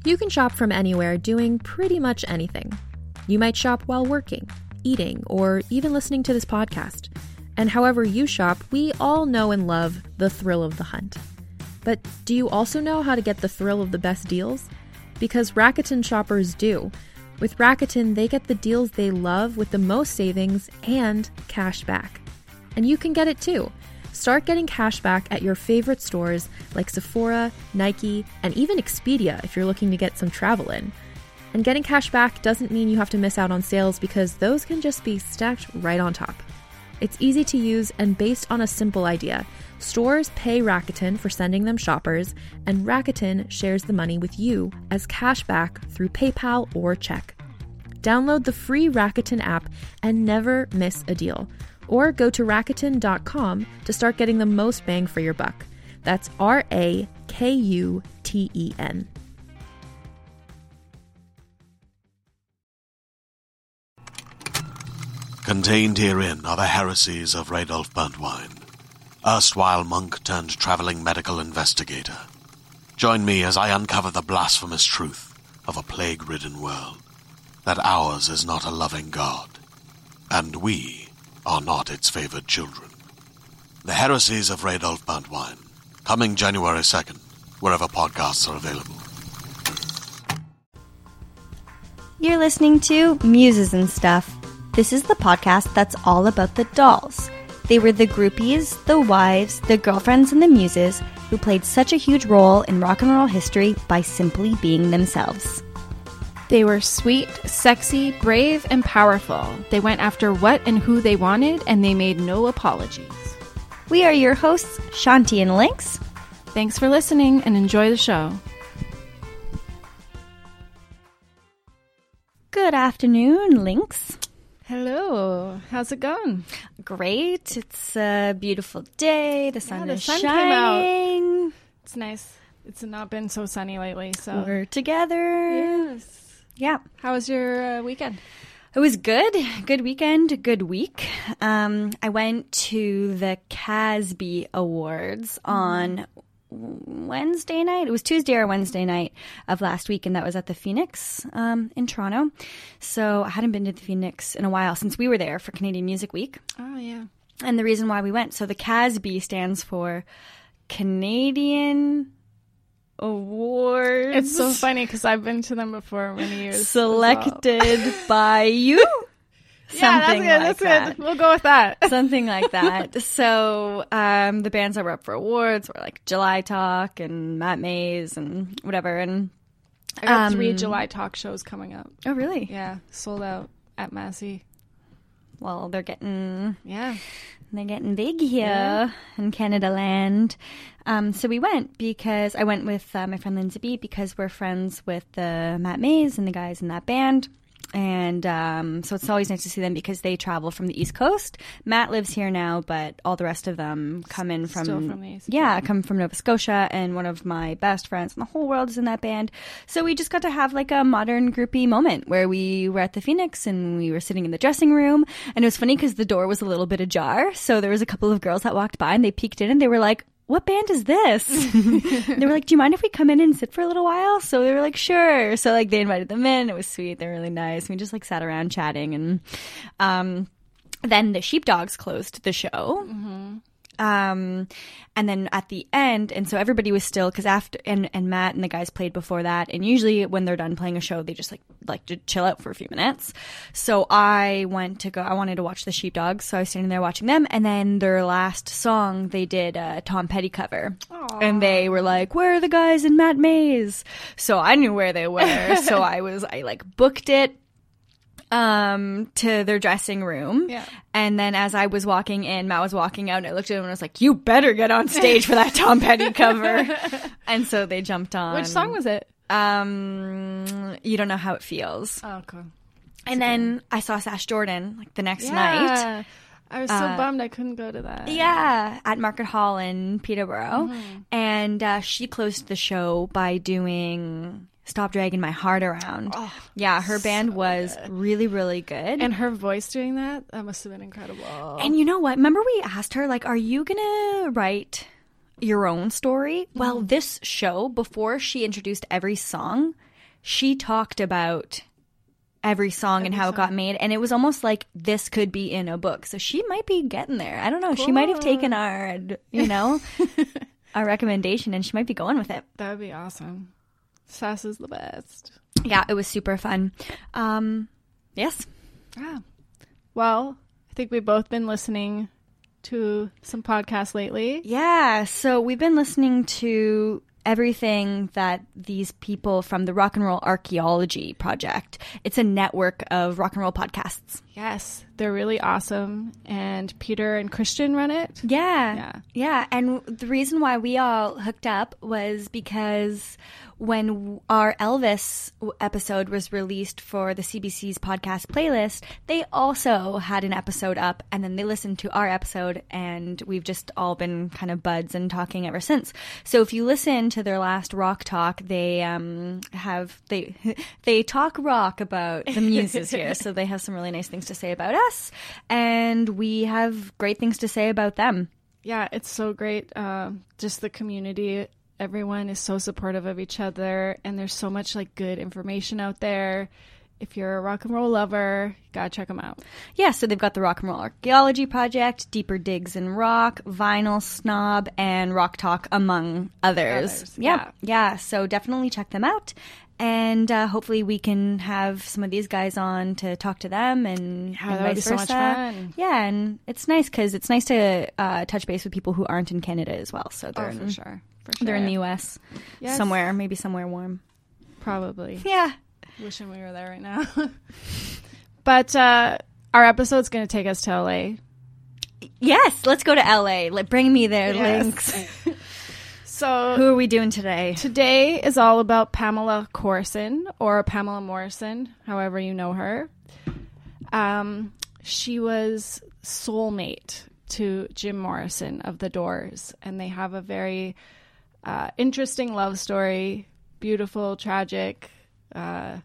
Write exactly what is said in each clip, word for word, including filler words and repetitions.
You can shop from anywhere doing pretty much anything. You might shop while working, eating, or even listening to this podcast. And however you shop, we all know and love the thrill of the hunt. But do you also know how to get the thrill of the best deals? Because Rakuten shoppers do. With Rakuten, they get the deals they love with the most savings and cash back. And you can get it too. Start getting cash back at your favorite stores like Sephora, Nike, and even Expedia if you're looking to get some travel in. And getting cash back doesn't mean you have to miss out on sales because those can just be stacked right on top. It's easy to use and based on a simple idea. Stores pay Rakuten for sending them shoppers, and Rakuten shares the money with you as cash back through PayPal or check. Download the free Rakuten app and never miss a deal. Or go to Rakuten dot com to start getting the most bang for your buck. That's R A K U T E N. Contained herein are the heresies of Radolf Burntwine, erstwhile monk turned traveling medical investigator. Join me as I uncover the blasphemous truth of a plague-ridden world, that ours is not a loving God, and we are not its favored children. The Heresies of Radolf Burntwine, coming January second, wherever podcasts are available. You're listening to Muses and Stuff. This is the podcast that's all about the dolls. They were the groupies, the wives, the girlfriends, and the muses who played such a huge role in rock and roll history by simply being themselves. They were sweet, sexy, brave, and powerful. They went after what and who they wanted, and they made no apologies. We are your hosts, Shanti and Lynx. Thanks for listening, and enjoy the show. Good afternoon, Lynx. Hello. How's it going? Great. It's a beautiful day. The sun yeah, the is sun shining. Came out. It's nice. It's not been so sunny lately, so we're together. Yes. Yeah. How was your uh, weekend? It was good. Good weekend. Good week. Um, I went to the Casby Awards mm-hmm. on Wednesday night. It was Tuesday or Wednesday night of last week, and that was at the Phoenix um, in Toronto. So I hadn't been to the Phoenix in a while since we were there for Canadian Music Week. Oh, yeah. And the reason why we went, so the Casby stands for Canadian Awards. It's so funny because I've been to them before many years. Selected well. by you? Yeah, that's good. like That's that. good. We'll go with that. Something like that. So um, the bands that were up for awards were like July Talk and Matt Mays and whatever. And I got um, three July Talk shows coming up. Oh, really? Yeah, sold out at Massey. Well, they're getting yeah, they're getting big here yeah. in Canada land. Um, so we went because I went with uh, my friend Lindsay B because we're friends with the Matt Mays and the guys in that band. And um, so it's always nice to see them because they travel from the East Coast. Matt lives here now, but all the rest of them come in from, Still from the East yeah, come from Nova Scotia. And one of my best friends in the whole world is in that band. So we just got to have like a modern groupie moment where we were at the Phoenix and we were sitting in the dressing room. And it was funny because the door was a little bit ajar. So there was a couple of girls that walked by and they peeked in and they were like, what band is this? They were like, do you mind if we come in and sit for a little while? So they were like, sure. So like they invited them in. It was sweet. They were really nice. We just like sat around chatting. And um, then the Sheepdogs closed the show. Mm-hmm. Um, and then at the end, and so everybody was still, cause after, and, and Matt and the guys played before that. And usually when they're done playing a show, they just like, like to chill out for a few minutes. So I went to go, I wanted to watch the Sheepdogs. So I was standing there watching them. And then their last song, they did a Tom Petty cover. Aww. And they were like, where are the guys in Matt Mays? So I knew where they were. So I was, I like booked it. um to their dressing room. Yeah. And then as I was walking in, Matt was walking out and I looked at him and I was like, you better get on stage for that Tom Petty cover. And so they jumped on. Which song was it? Um You Don't Know How It Feels. Oh, cool. And then I saw Sash Jordan like the next yeah. night. I was so Uh, bummed I couldn't go to that. Yeah, at Market Hall in Peterborough. Mm-hmm. And uh, she closed the show by doing Stop Dragging My Heart Around. Oh, yeah, her band so was good. really, really good. And her voice doing that, that must have been incredible. And you know what? Remember we asked her, like, are you going to write your own story? Mm-hmm. Well, this show, before she introduced every song, she talked about every song every and how song. It got made, and it was almost like this could be in a book. So she might be getting there. I don't know. Cool. She might have taken our, you know, our recommendation, and she might be going with it. That would be awesome. Sass is the best. Yeah, it was super fun. Um, yes. Yeah. Well, I think we've both been listening to some podcasts lately. Yeah. So we've been listening to everything that these people from the Rock and Roll Archaeology Project. It's a network of rock and roll podcasts. Yes, they're really awesome. And Peter and Christian run it. Yeah. Yeah. Yeah. And the reason why we all hooked up was because when our Elvis episode was released for the C B C's podcast playlist, they also had an episode up, and then they listened to our episode, and we've just all been kind of buds and talking ever since. So if you listen to their last rock talk, they um have they they talk rock about the muses here. So they have some really nice things to say about us, and we have great things to say about them. Yeah, it's so great. Uh, just the community. Everyone is so supportive of each other, and there's so much like good information out there. If you're a rock and roll lover, you gotta check them out. Yeah, so they've got the Rock and Roll Archaeology Project, Deeper Digs in Rock, Vinyl Snob, and Rock Talk, among others. others. Yeah, yeah, yeah. So definitely check them out. And uh, hopefully we can have some of these guys on to talk to them, and, yeah, and that would be vice so versa. much fun. Yeah, and it's nice because it's nice to uh, touch base with people who aren't in Canada as well. So they're oh, in, for sure. For sure. They're in the U S Yes. Somewhere, maybe somewhere warm. Probably. Yeah. Wishing we were there right now. But uh, our episode's going to take us to L A. Yes, let's go to L A. Let bring me their yes. links. So who are we doing today? Today is all about Pamela Courson, or Pamela Morrison, however you know her. Um, she was soulmate to Jim Morrison of The Doors, and they have a very uh, interesting love story. Beautiful, tragic, uh,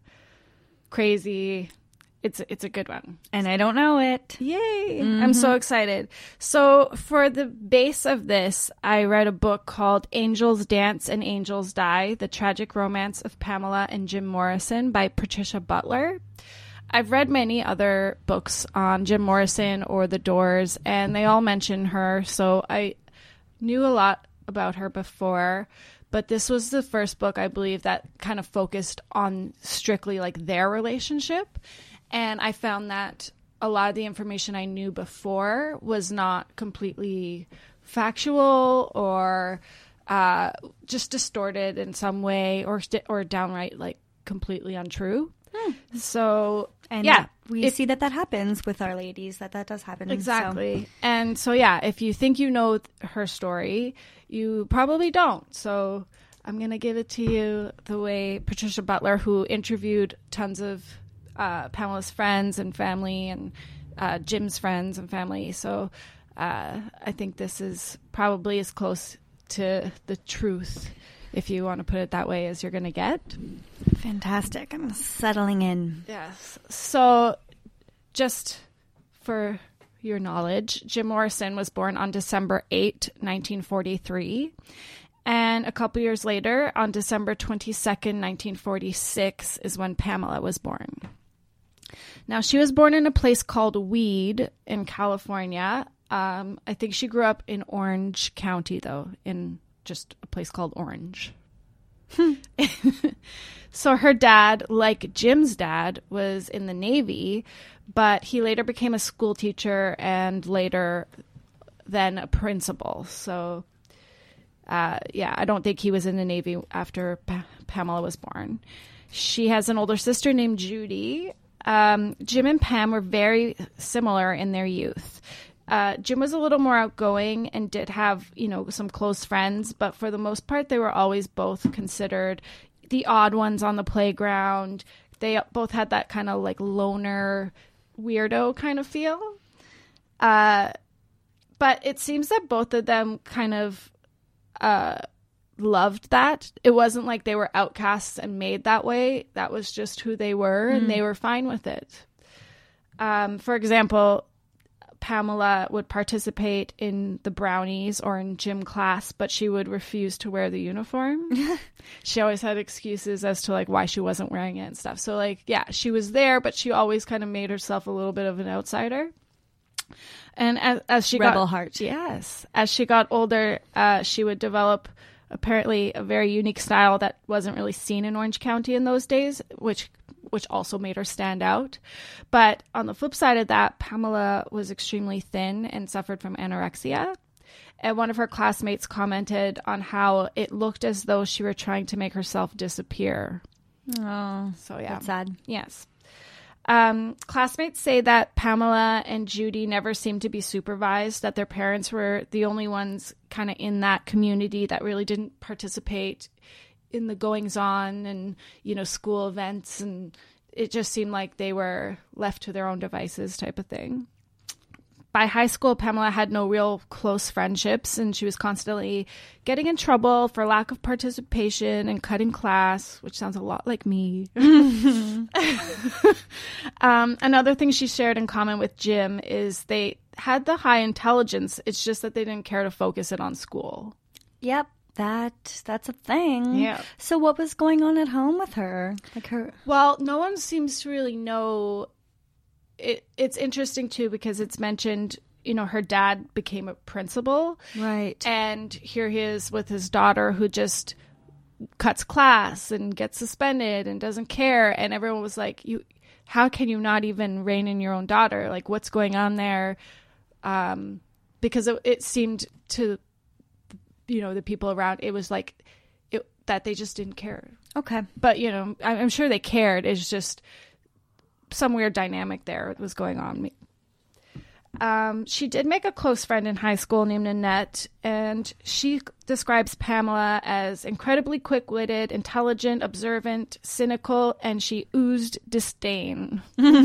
crazy. It's it's a good one. And I don't know it. Yay. Mm-hmm. I'm so excited. So for the base of this, I read a book called Angels Dance and Angels Die, The Tragic Romance of Pamela and Jim Morrison by Patricia Butler. I've read many other books on Jim Morrison or The Doors, and they all mention her, so I knew a lot about her before. But this was the first book, I believe, that kind of focused on strictly like their relationship. And I found that a lot of the information I knew before was not completely factual or uh, just distorted in some way, or or downright like completely untrue. Hmm. So, and yeah, we if, see that that happens with Our Ladies, that that does happen. Exactly. So. And so, yeah, if you think you know th- her story, you probably don't. So I'm going to give it to you the way Patricia Butler, who interviewed tons of uh, Pamela's friends and family, and uh, Jim's friends and family. So uh, I think this is probably as close to the truth, if you want to put it that way, as you're going to get. Fantastic. I'm settling in. Yes. So just for your knowledge, Jim Morrison was born on December eighth, nineteen forty-three. And a couple years later, on December twenty-second, nineteen forty-six, is when Pamela was born. Now, she was born in a place called Weed in California. Um, I think she grew up in Orange County, though, in just a place called Orange. So her dad, like Jim's dad, was in the Navy, but he later became a school teacher and later then a principal. So, uh, yeah, I don't think he was in the Navy after pa- Pamela was born. She has an older sister named Judy. Um, Jim and Pam were very similar in their youth. Uh, Jim was a little more outgoing and did have, you know, some close friends, but for the most part, they were always both considered the odd ones on the playground. They both had that kind of like loner, weirdo kind of feel. Uh, but it seems that both of them kind of uh, loved that. It wasn't like they were outcasts and made that way. That was just who they were, mm. and they were fine with it. Um, for example, Pamela would participate in the brownies or in gym class, but she would refuse to wear the uniform. She always had excuses as to like why she wasn't wearing it and stuff. So like, yeah, she was there, but she always kind of made herself a little bit of an outsider. And as, as she Rebel got, heart. Yes. As she got older, uh, she would develop apparently a very unique style that wasn't really seen in Orange County in those days, which which also made her stand out. But on the flip side of that, Pamela was extremely thin and suffered from anorexia. And one of her classmates commented on how it looked as though she were trying to make herself disappear. Oh, So yeah. that's sad. Yes. Um, classmates say that Pamela and Judy never seemed to be supervised, that their parents were the only ones kind of in that community that really didn't participate in the goings-on and, you know, school events. And it just seemed like they were left to their own devices type of thing. By high school, Pamela had no real close friendships, and she was constantly getting in trouble for lack of participation and cutting class, which sounds a lot like me. um, another thing she shared in common with Jim is they had the high intelligence. It's just that they didn't care to focus it on school. Yep, that that's a thing. Yeah. So what was going on at home with her? Like her. Well, no one seems to really know. It, it's interesting, too, because it's mentioned, you know, her dad became a principal. Right. And here he is with his daughter who just cuts class and gets suspended and doesn't care. And everyone was like, "You, how can you not even rein in your own daughter? Like, what's going on there?" Um, because it, it seemed to, you know, the people around, it was like it, that they just didn't care. Okay. But, you know, I'm, I'm sure they cared. It's just some weird dynamic there was going on. Um, she did make a close friend in high school named Annette, and she describes Pamela as incredibly quick-witted, intelligent, observant, cynical, and she oozed disdain.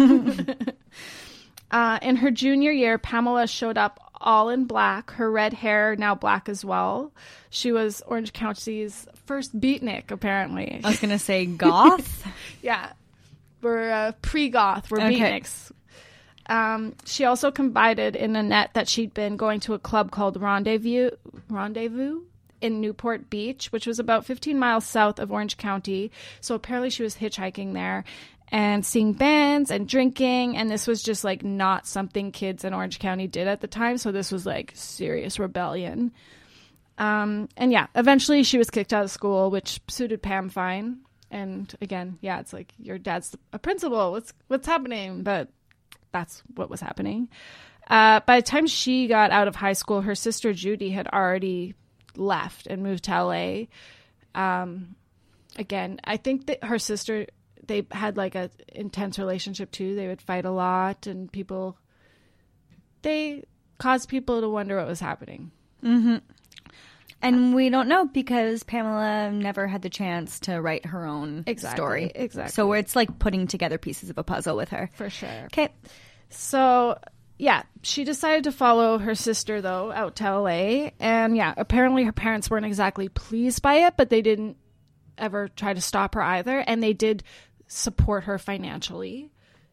uh, in her junior year, Pamela showed up all in black, her red hair now black as well. She was Orange County's first beatnik, apparently. I was going to say goth. Yeah. We're uh, pre-goth. We're Okay. beatniks. Um, she also confided in Annette that she'd been going to a club called Rendezvous, Rendezvous in Newport Beach, which was about fifteen miles south of Orange County. So apparently she was hitchhiking there and seeing bands and drinking. And this was just like not something kids in Orange County did at the time. So this was like serious rebellion. Um, and yeah, eventually she was kicked out of school, which suited Pam fine. And again, yeah, it's like your dad's a principal. What's what's happening? But that's what was happening. Uh, by the time she got out of high school, her sister Judy had already left and moved to L A. Um, again, I think that her sister, they had like a intense relationship too. They would fight a lot, and people, they caused people to wonder what was happening. Mm-hmm. And we don't know because Pamela never had the chance to write her own Exactly, story. exactly. So it's like putting together pieces of a puzzle with her. For sure. Okay. So, yeah, she decided to follow her sister, though, out to L A. And, yeah, apparently her parents weren't exactly pleased by it, but they didn't ever try to stop her either. And they did support her financially.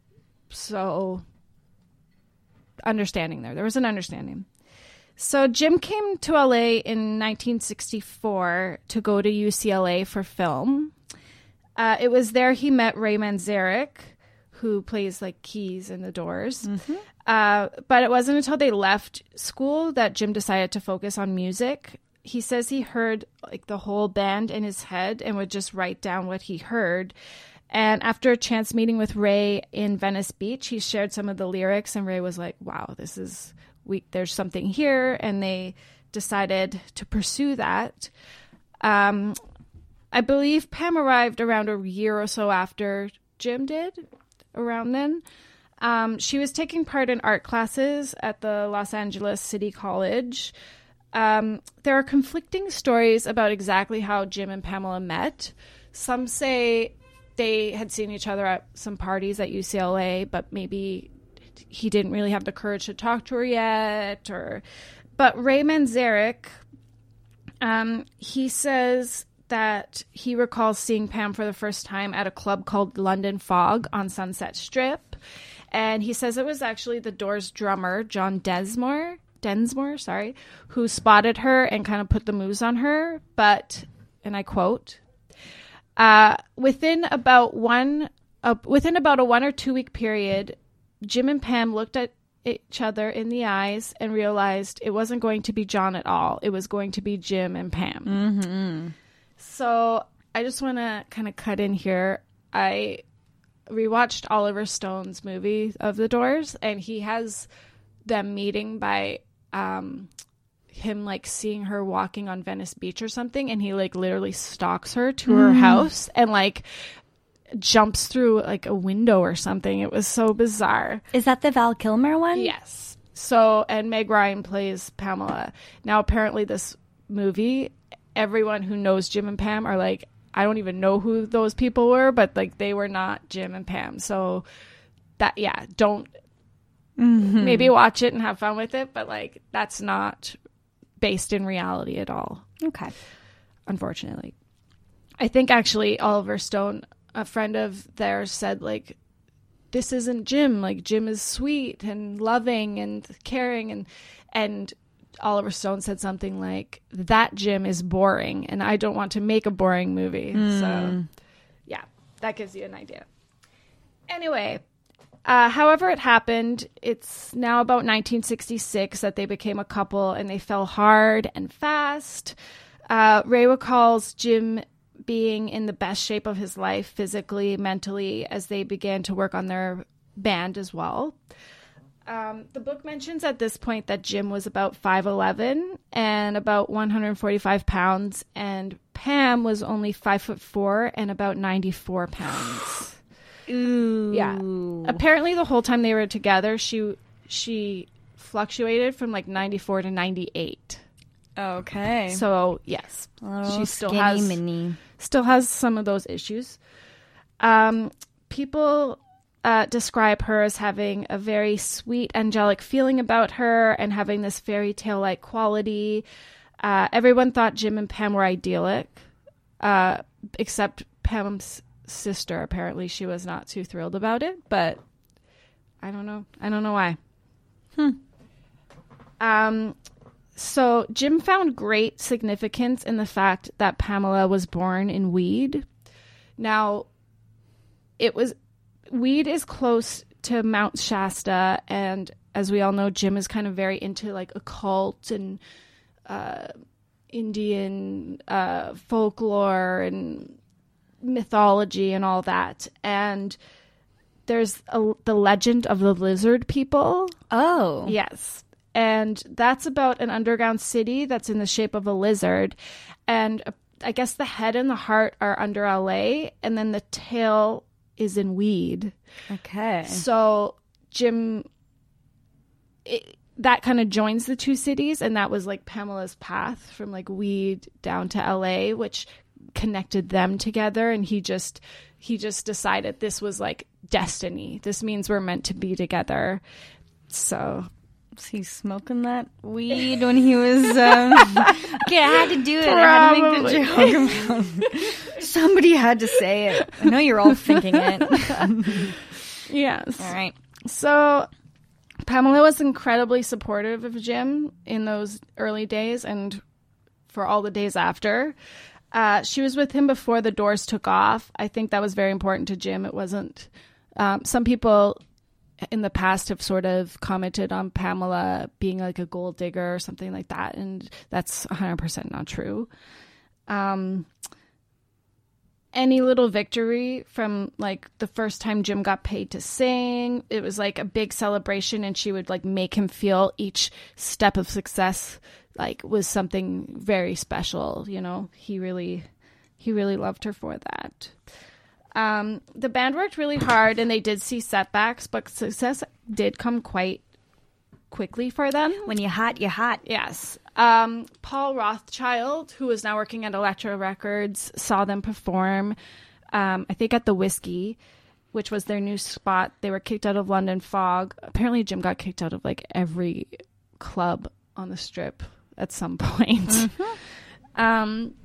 So, understanding there. There was an understanding. So Jim came to L A in nineteen sixty-four to go to U C L A for film. Uh, it was there he met Ray Manzarek, who plays like keys in The Doors. Mm-hmm. Uh, but it wasn't until they left school that Jim decided to focus on music. He says he heard like the whole band in his head and would just write down what he heard. And after a chance meeting with Ray in Venice Beach, he shared some of the lyrics, and Ray was like, wow, this is... We, there's something here, and they decided to pursue that. Um, I believe Pam arrived around a year or so after Jim did, around then. Um, she was taking part in art classes at the Los Angeles City College. Um, there are conflicting stories about exactly how Jim and Pamela met. Some say they had seen each other at some parties at U C L A, but maybe... he didn't really have the courage to talk to her yet, or, but Ray Manzarek, um, he says that he recalls seeing Pam for the first time at a club called London Fog on Sunset Strip. And he says it was actually the Doors drummer, John Densmore, Densmore, sorry, who spotted her and kind of put the moves on her. But, and I quote, uh, within about one, uh, within about a one or two week period, Jim and Pam looked at each other in the eyes and realized it wasn't going to be John at all. It was going to be Jim and Pam. Mm-hmm. So I just want to kind of cut in here. I rewatched Oliver Stone's movie of The Doors, and he has them meeting by um, him like seeing her walking on Venice Beach or something, and he like literally stalks her to mm. her house and like jumps through like a window or something. It was so bizarre. Is that the Val Kilmer one? Yes. So, and Meg Ryan plays Pamela. Now, apparently this movie, everyone who knows Jim and Pam are like, I don't even know who those people were, but like they were not Jim and Pam. So that, yeah, don't mm-hmm. maybe watch it and have fun with it, but like that's not based in reality at all. Okay. Unfortunately. I think actually Oliver Stone, a friend of theirs, said like, this isn't Jim. Like Jim is sweet and loving and caring, and and Oliver Stone said something like, that Jim is boring and I don't want to make a boring movie. Mm. So yeah, that gives you an idea. Anyway, uh, however it happened, it's now about nineteen sixty-six that they became a couple and they fell hard and fast. Uh, Ray recalls Jim being in the best shape of his life physically, mentally, as they began to work on their band as well. Um, the book mentions at this point that Jim was about five eleven and about one hundred forty-five pounds, and Pam was only five foot four and about ninety-four pounds. Ooh. Yeah. Apparently the whole time they were together, she she fluctuated from like ninety-four to ninety-eight. Okay. So yes, oh, she still skinny has mini. still has some of those issues. Um, people uh, describe her as having a very sweet, angelic feeling about her and having this fairy tale like quality. Uh, everyone thought Jim and Pam were idyllic, uh, except Pam's sister. Apparently, she was not too thrilled about it, but I don't know. I don't know why. Hmm. Um. So Jim found great significance in the fact that Pamela was born in Weed. Now, it was Weed is close to Mount Shasta, and as we all know, Jim is kind of very into like occult and uh, Indian uh, folklore and mythology and all that. And there's a, the legend of the lizard people. Oh, yes. And that's about an underground city that's in the shape of a lizard. And uh, I guess the head and the heart are under L A, and then the tail is in Weed. Okay. So Jim, it, that kind of joins the two cities, and that was like Pamela's path from like Weed down to L A, which connected them together. And he just, he just decided this was like destiny. This means we're meant to be together. So... Was he smoking that weed when he was... Um... okay, I had to do it. Probably. I had to make the joke about somebody had to say it. I know you're all thinking it. Yes. All right. So Pamela was incredibly supportive of Jim in those early days and for all the days after. Uh, she was with him before the Doors took off. I think that was very important to Jim. It wasn't... Um, some people... in the past have sort of commented on Pamela being like a gold digger or something like that, and that's one hundred percent not true. Um, any little victory from like the first time Jim got paid to sing, it was like a big celebration, and she would like make him feel each step of success like was something very special. You know, he really, he really loved her for that. Um, the band worked really hard and they did see setbacks, but success did come quite quickly for them. When you're hot, you're hot. Yes. Um, Paul Rothchild, who is now working at Elektra Records, saw them perform, um, I think at the Whiskey, which was their new spot. They were kicked out of London Fog. Apparently Jim got kicked out of like every club on the Strip at some point. Mm-hmm. um,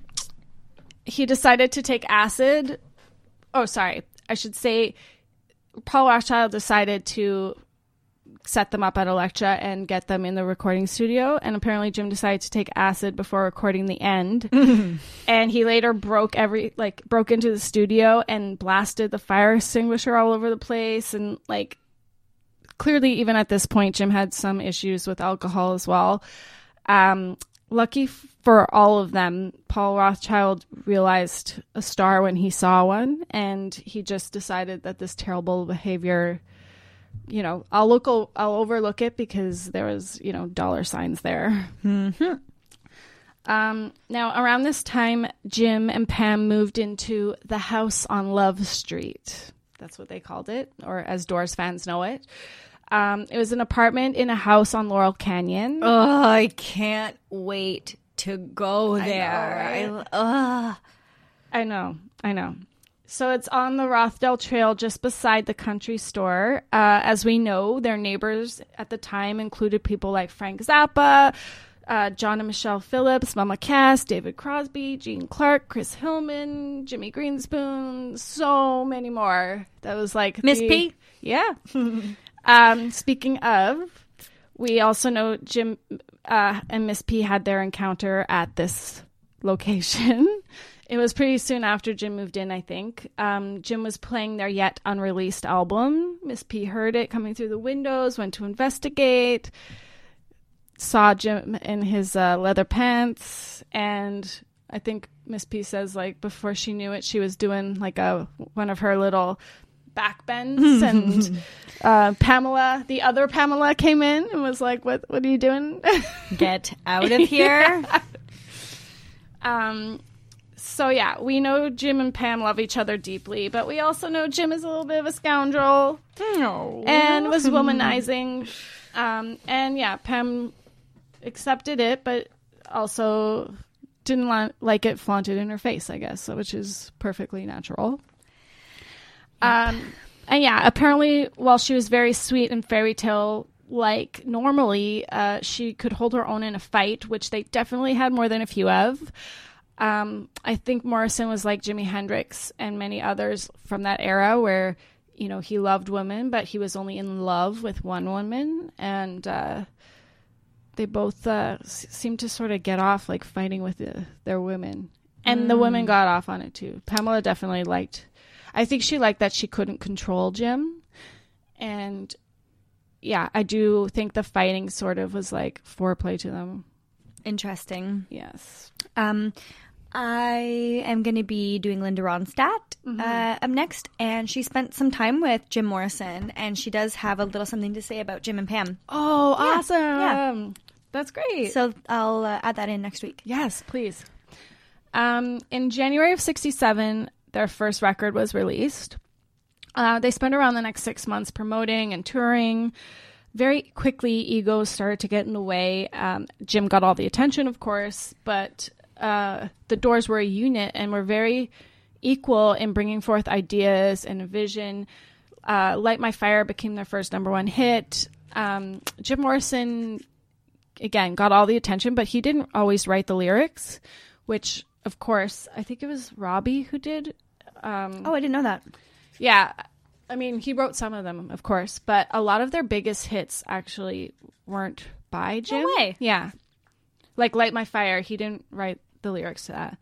he decided to take acid. Oh, sorry. I should say Paul Rothchild decided to set them up at Elektra and get them in the recording studio. And apparently Jim decided to take acid before recording the end. And he later broke every, like, broke into the studio and blasted the fire extinguisher all over the place. And, like, clearly, even at this point, Jim had some issues with alcohol as well. Um, lucky for all of them, Paul Rothchild realized a star when he saw one. And he just decided that this terrible behavior, you know, I'll look, I'll overlook it because there was, you know, dollar signs there. Mm-hmm. Um, now, around this time, Jim and Pam moved into the house on Love Street. That's what they called it, or as Doors fans know it. Um, it was an apartment in a house on Laurel Canyon. Oh, I can't wait to go there. I know, right? I, uh. I know, I know. So it's on the Rothdale Trail just beside the country store. Uh, as we know, their neighbors at the time included people like Frank Zappa, uh, John and Michelle Phillips, Mama Cass, David Crosby, Gene Clark, Chris Hillman, Jimmy Greenspoon, so many more. That was like Miss the, P? Yeah. um, speaking of, we also know Jim uh, and Miss P had their encounter at this location. It was pretty soon after Jim moved in, I think. Um, Jim was playing their yet unreleased album. Miss P heard it coming through the windows, went to investigate, saw Jim in his uh, leather pants, and I think Miss P says, like, before she knew it, she was doing like a one of her little back bends, and uh, Pamela, the other Pamela, came in and was like, "What? What are you doing? Get out of here!" Yeah. Um. So, yeah, we know Jim and Pam love each other deeply, but we also know Jim is a little bit of a scoundrel No. and was womanizing. Um, and, yeah, Pam accepted it, but also didn't li- like it flaunted in her face, I guess, so, which is perfectly natural. Um, and, yeah, apparently, while she was very sweet and fairy tale like normally, uh, she could hold her own in a fight, which they definitely had more than a few of. Um, I think Morrison was like Jimi Hendrix and many others from that era where, you know, he loved women, but he was only in love with one woman. And uh, they both uh, s- seemed to sort of get off like fighting with the, their women. And mm. the women got off on it too. Pamela definitely liked, I think she liked that she couldn't control Jim. And yeah, I do think the fighting sort of was like foreplay to them. Interesting. Yes. Um, I am going to be doing Linda Ronstadt Mm-hmm. uh, up next, and she spent some time with Jim Morrison, and she does have a little something to say about Jim and Pam. Oh, Yeah, awesome. yeah. That's great. So I'll uh, add that in next week. Yes, please. Um, in January of sixty-seven, their first record was released. Uh, they spent around the next six months promoting and touring. Very quickly, egos started to get in the way. Um, Jim got all the attention, of course, but uh, the Doors were a unit and were very equal in bringing forth ideas and a vision. Uh, Light My Fire became their first number one hit. Um, Jim Morrison, again, got all the attention, but he didn't always write the lyrics, which, of course, I think it was Robbie who did. Um, Oh, I didn't know that. yeah. I mean, he wrote some of them, of course, but a lot of their biggest hits actually weren't by Jim. No way. Yeah. Like Light My Fire, he didn't write the lyrics to that.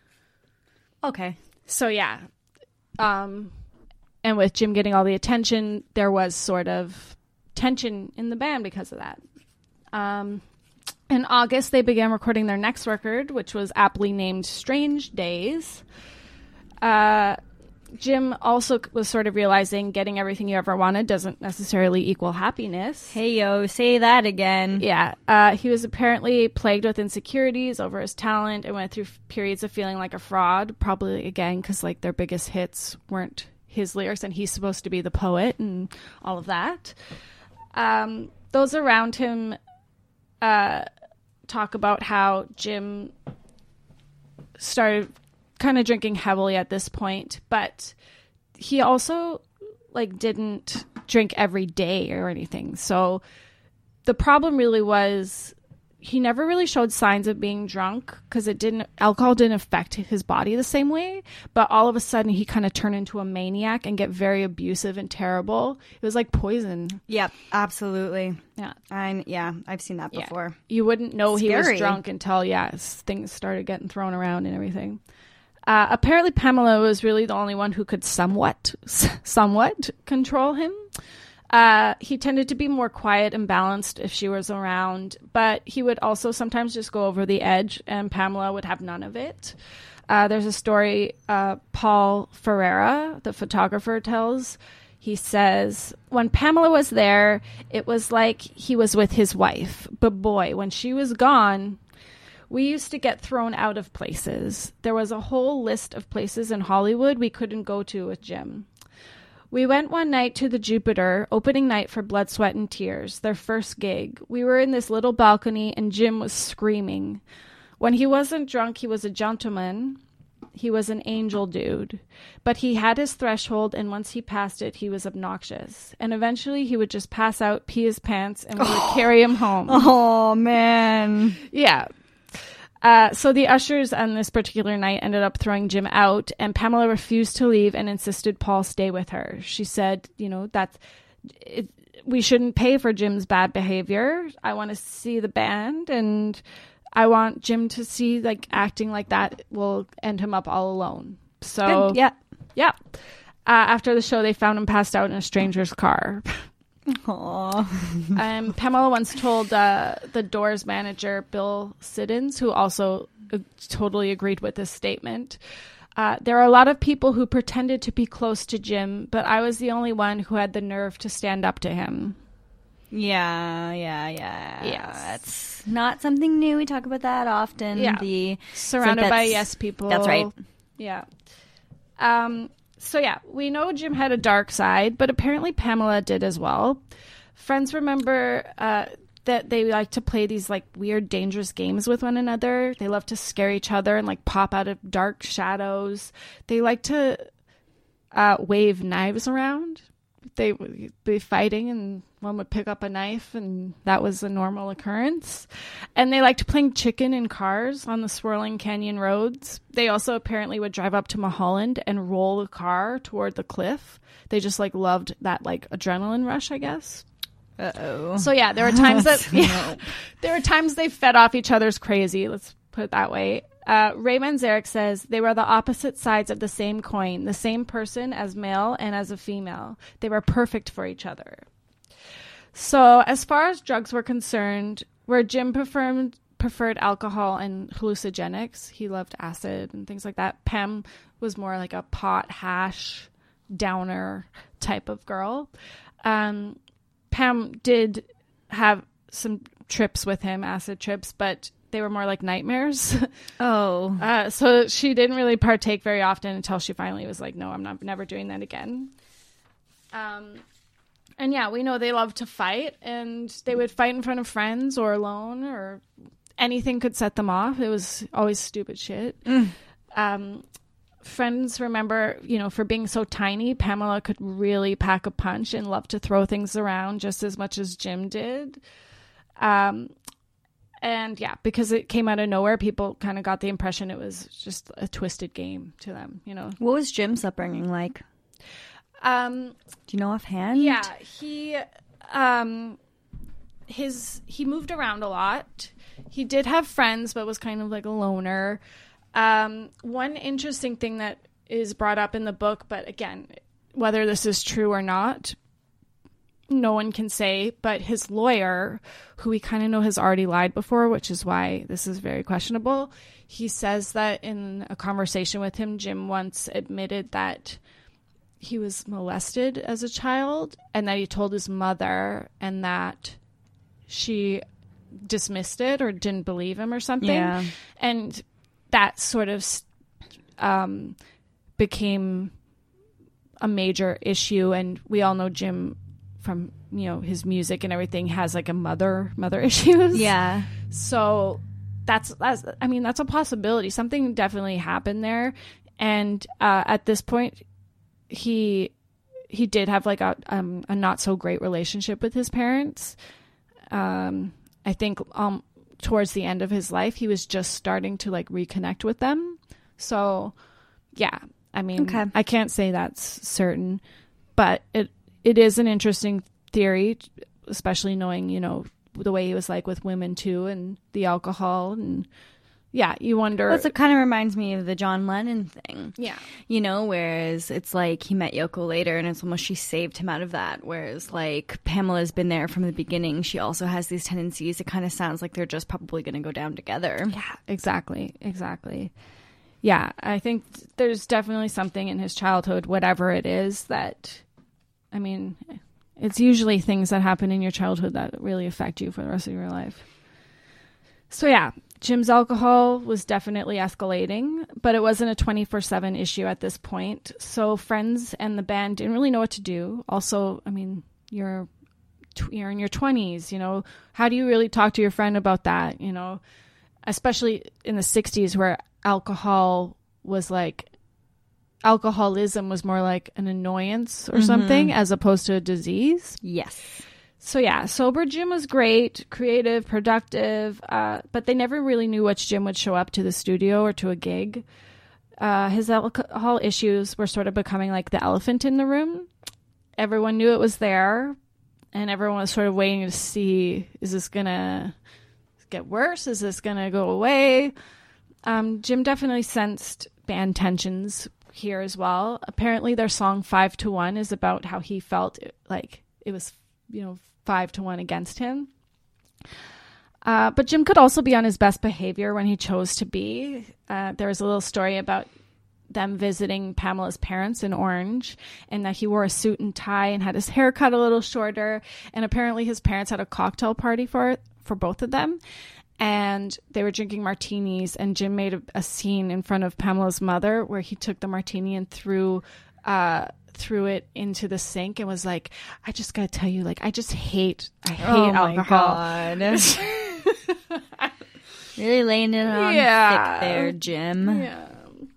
Okay. So, yeah. Um, and with Jim getting all the attention, there was sort of tension in the band because of that. Um, in August, they began recording their next record, which was aptly named Strange Days. Uh... Jim also was sort of realizing getting everything you ever wanted doesn't necessarily equal happiness. Hey, yo, say that again. Yeah. Uh, he was apparently plagued with insecurities over his talent and went through periods of feeling like a fraud, probably, again, because, like, their biggest hits weren't his lyrics and he's supposed to be the poet and all of that. Um, those around him uh, talk about how Jim started kind of drinking heavily at this point, but he also like didn't drink every day or anything. So the problem really was he never really showed signs of being drunk because it didn't alcohol didn't affect his body the same way. But all of a sudden, he kind of turned into a maniac and get very abusive and terrible. It was like poison. Yep, absolutely. Yeah, I yeah, I've seen that before. Yeah. You wouldn't know Scary. he was drunk until yeah, things started getting thrown around and everything. Uh, apparently, Pamela was really the only one who could somewhat, somewhat control him. Uh, he tended to be more quiet and balanced if she was around, but he would also sometimes just go over the edge, and Pamela would have none of it. Uh, there's a story uh, Paul Ferreira, the photographer, tells. He says, when Pamela was there, it was like he was with his wife. But boy, when she was gone, we used to get thrown out of places. There was a whole list of places in Hollywood we couldn't go to with Jim. We went one night to the Jupiter, opening night for Blood, Sweat, and Tears, their first gig. We were in this little balcony, and Jim was screaming. When he wasn't drunk, he was a gentleman. He was an angel dude. But he had his threshold, and once he passed it, he was obnoxious. And eventually, he would just pass out, pee his pants, and we would oh. carry him home. Oh, man. Yeah. Uh, so the ushers on this particular night ended up throwing Jim out, and Pamela refused to leave and insisted Paul stay with her. She said, you know, that's, it, we shouldn't pay for Jim's bad behavior. I want to see the band, and I want Jim to see, like, acting like that will end him up all alone. So, Good. yeah. Yeah. Uh, after the show, they found him passed out in a stranger's car. Aww. um, Pamela once told uh, the Doors manager, Bill Siddons, who also uh, totally agreed with this statement, uh, there are a lot of people who pretended to be close to Jim, but I was the only one who had the nerve to stand up to him. Yeah, yeah, yeah. Yes. It's not something new. We talk about that often. Yeah. The Surrounded like by yes people. That's right. Yeah. Um... So yeah, we know Jim had a dark side, but apparently Pamela did as well. Friends remember uh, that they like to play these like weird, dangerous games with one another. They love to scare each other and like pop out of dark shadows. They like to uh, wave knives around. They would be fighting and one would pick up a knife, and that was a normal occurrence. And they liked playing chicken in cars on the swirling canyon roads. They also apparently would drive up to Mulholland and roll the car toward the cliff. They just like loved that like adrenaline rush, I guess. Uh-oh. So yeah, there were times that yeah, there were times they fed off each other's crazy. Let's put it that way. Uh, Ray Manzarek says they were the opposite sides of the same coin, the same person as male and as a female. They were perfect for each other. So as far as drugs were concerned, where Jim preferred, preferred alcohol and hallucinogenics, he loved acid and things like that. Pam was more like a pot, hash, downer type of girl. Um, Pam did have some trips with him, acid trips, but they were more like nightmares. Oh. Uh, so she didn't really partake very often until she finally was like, no, I'm not never doing that again. Um, and yeah, we know they love to fight, and they would fight in front of friends or alone, or anything could set them off. It was always stupid shit. Mm. Um, friends remember, you know, for being so tiny, Pamela could really pack a punch and love to throw things around just as much as Jim did. Um, And yeah, because it came out of nowhere, people kind of got the impression it was just a twisted game to them, you know. What was Jim's upbringing like? Um, Do you know offhand? yeah, he, um, his, he moved around a lot. He did have friends, but was kind of like a loner. Um, one interesting thing that is brought up in the book, but again, whether this is true or not, no one can say, but his lawyer, who we kind of know has already lied before, which is why this is very questionable, he says that in a conversation with him, Jim once admitted that he was molested as a child, and that he told his mother, and that she dismissed it or didn't believe him or something. Yeah. And that sort of um, became a major issue, and we all know Jim from, you know, his music and everything has like a mother mother issues. Yeah. So that's that's I mean that's a possibility. Something definitely happened there, and uh, at this point, he he did have like a um, a not so great relationship with his parents. Um, I think um towards the end of his life, he was just starting to like reconnect with them. So yeah, I mean, Okay. I can't say that's certain, but it it is an interesting theory, especially knowing, you know, the way he was like with women too, and the alcohol, and yeah, you wonder. Well, it kind of reminds me of the John Lennon thing. Yeah. You know, whereas it's like he met Yoko later and it's almost she saved him out of that. Whereas like Pamela's been there from the beginning. She also has these tendencies. It kind of sounds like they're just probably going to go down together. Yeah, exactly. Exactly. Yeah, I think there's definitely something in his childhood, whatever it is, that, I mean, it's usually things that happen in your childhood that really affect you for the rest of your life. So yeah, Jim's alcohol was definitely escalating, but it wasn't a twenty-four seven issue at this point. So friends and the band didn't really know what to do. Also, I mean, you're you're in your twenties, you know, how do you really talk to your friend about that, you know, especially in the sixties where alcohol was like, alcoholism was more like an annoyance or mm-hmm. something as opposed to a disease. Yes. So yeah, sober Jim was great, creative, productive, uh, but they never really knew which Jim would show up to the studio or to a gig. Uh, his alcohol issues were sort of becoming like the elephant in the room. Everyone knew it was there, and everyone was sort of waiting to see, is this going to get worse? Is this going to go away? Um, Jim definitely sensed band tensions here as well. Apparently their song Five to One is about how he felt like it was, you know, five to one against him. Uh, but Jim could also be on his best behavior when he chose to be. Uh, there was a little story about them visiting Pamela's parents in Orange, and that he wore a suit and tie and had his hair cut a little shorter. And apparently his parents had a cocktail party for for both of them. And they were drinking martinis, and Jim made a, a scene in front of Pamela's mother where he took the martini and threw uh, threw it into the sink and was like, I just gotta tell you, like, I just hate, I hate oh alcohol. My God. Really laying it on yeah. thick there, Jim. Yeah.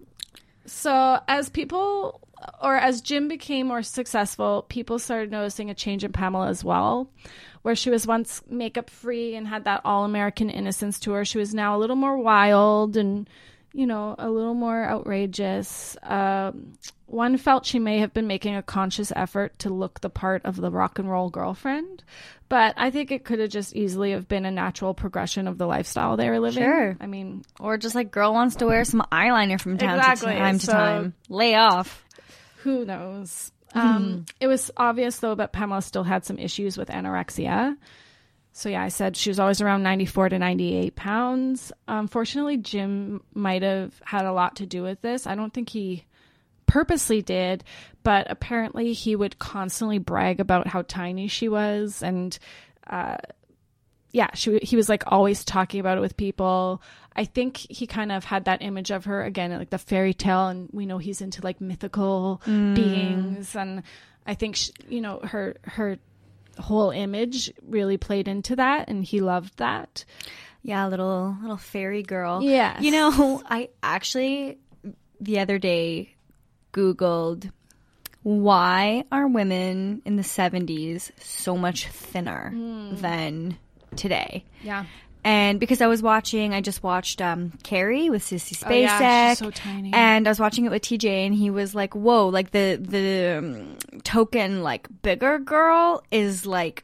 So as people, or as Jim became more successful, people started noticing a change in Pamela as well. Where she was once makeup free and had that all-American innocence to her, she was now a little more wild and, you know, a little more outrageous. Um, one felt she may have been making a conscious effort to look the part of the rock and roll girlfriend, but I think it could have just easily have been a natural progression of the lifestyle they were living. Sure. I mean, or just like girl wants to wear some eyeliner from time exactly. to time to so, time. Lay off. Who knows? Um, it was obvious, though, that Pamela still had some issues with anorexia. So, yeah, I said she was always around ninety-four to ninety-eight pounds. Unfortunately, Jim might have had a lot to do with this. I don't think he purposely did, but apparently he would constantly brag about how tiny she was. And, uh, yeah, she, he was, like, always talking about it with people. I think he kind of had that image of her, again, like the fairy tale, and we know he's into like mythical mm. beings, and I think she, you know, her her whole image really played into that, and he loved that. Yeah, little little fairy girl. Yeah, you know, I actually the other day Googled why are women in the seventies so much thinner mm. than today. Yeah. And because I was watching, I just watched um, Carrie with Sissy Spacek. Oh, yeah, she's so tiny. And I was watching it with T J, and he was like, whoa, like the, the um, token, like, bigger girl is like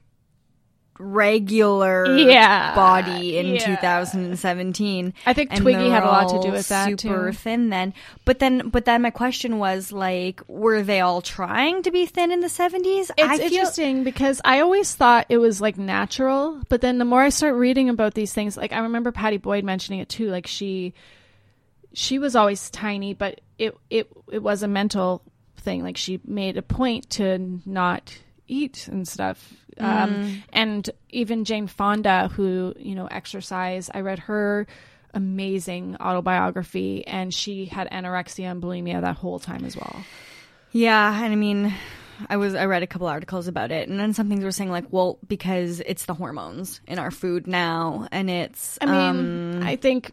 regular yeah. body in yeah. two thousand seventeen. I think and Twiggy had a lot to do with that super too. thin then. But then but then my question was like, were they all trying to be thin in the seventies? It's I feel- interesting because I always thought it was like natural, but then the more I start reading about these things, like I remember Patty Boyd mentioning it too, like she she was always tiny, but it it it was a mental thing. Like she made a point to not eat and stuff. Um, mm. And even Jane Fonda, who, you know, exercise, I read her amazing autobiography, and she had anorexia and bulimia that whole time as well. Yeah. And I mean, I was, I read a couple articles about it, and then some things were saying like, well, because it's the hormones in our food now, and it's, I mean, um, I think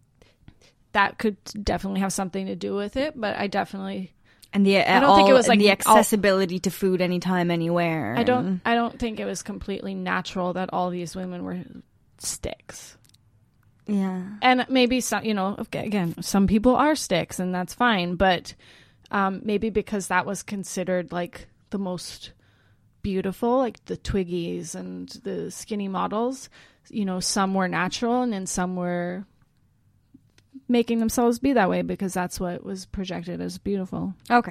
that could definitely have something to do with it, but I definitely... And the I don't all, think it was like the accessibility all, to food anytime, anywhere. I don't. I don't think it was completely natural that all these women were sticks. Yeah. And maybe some, you know, again, some people are sticks and that's fine. But um, maybe because that was considered like the most beautiful, like the Twiggies and the skinny models, you know, some were natural and then some were making themselves be that way because that's what was projected as beautiful. Okay.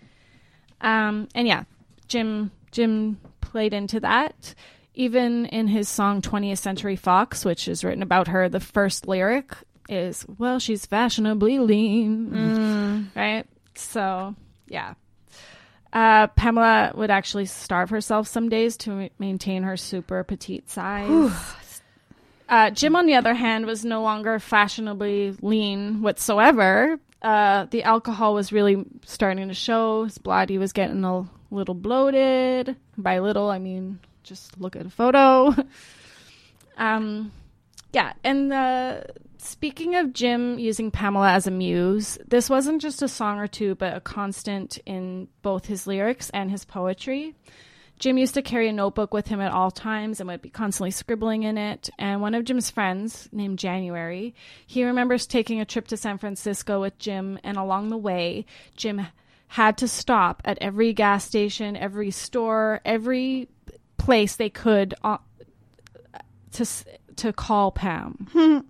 Um, and yeah, Jim Jim played into that. Even in his song twentieth Century Fox, which is written about her, the first lyric is, well, she's fashionably lean. Mm. Right? So, yeah. Uh, Pamela would actually starve herself some days to ma- maintain her super petite size. uh, Jim, on the other hand, was no longer fashionably lean whatsoever. Uh, the alcohol was really starting to show. His body was getting a little bloated. By little, I mean... just look at a photo. um, yeah, and uh, speaking of Jim using Pamela as a muse, this wasn't just a song or two, but a constant in both his lyrics and his poetry. Jim used to carry a notebook with him at all times and would be constantly scribbling in it. And one of Jim's friends, named January, he remembers taking a trip to San Francisco with Jim, and along the way, Jim had to stop at every gas station, every store, every place they could uh, to to call Pam.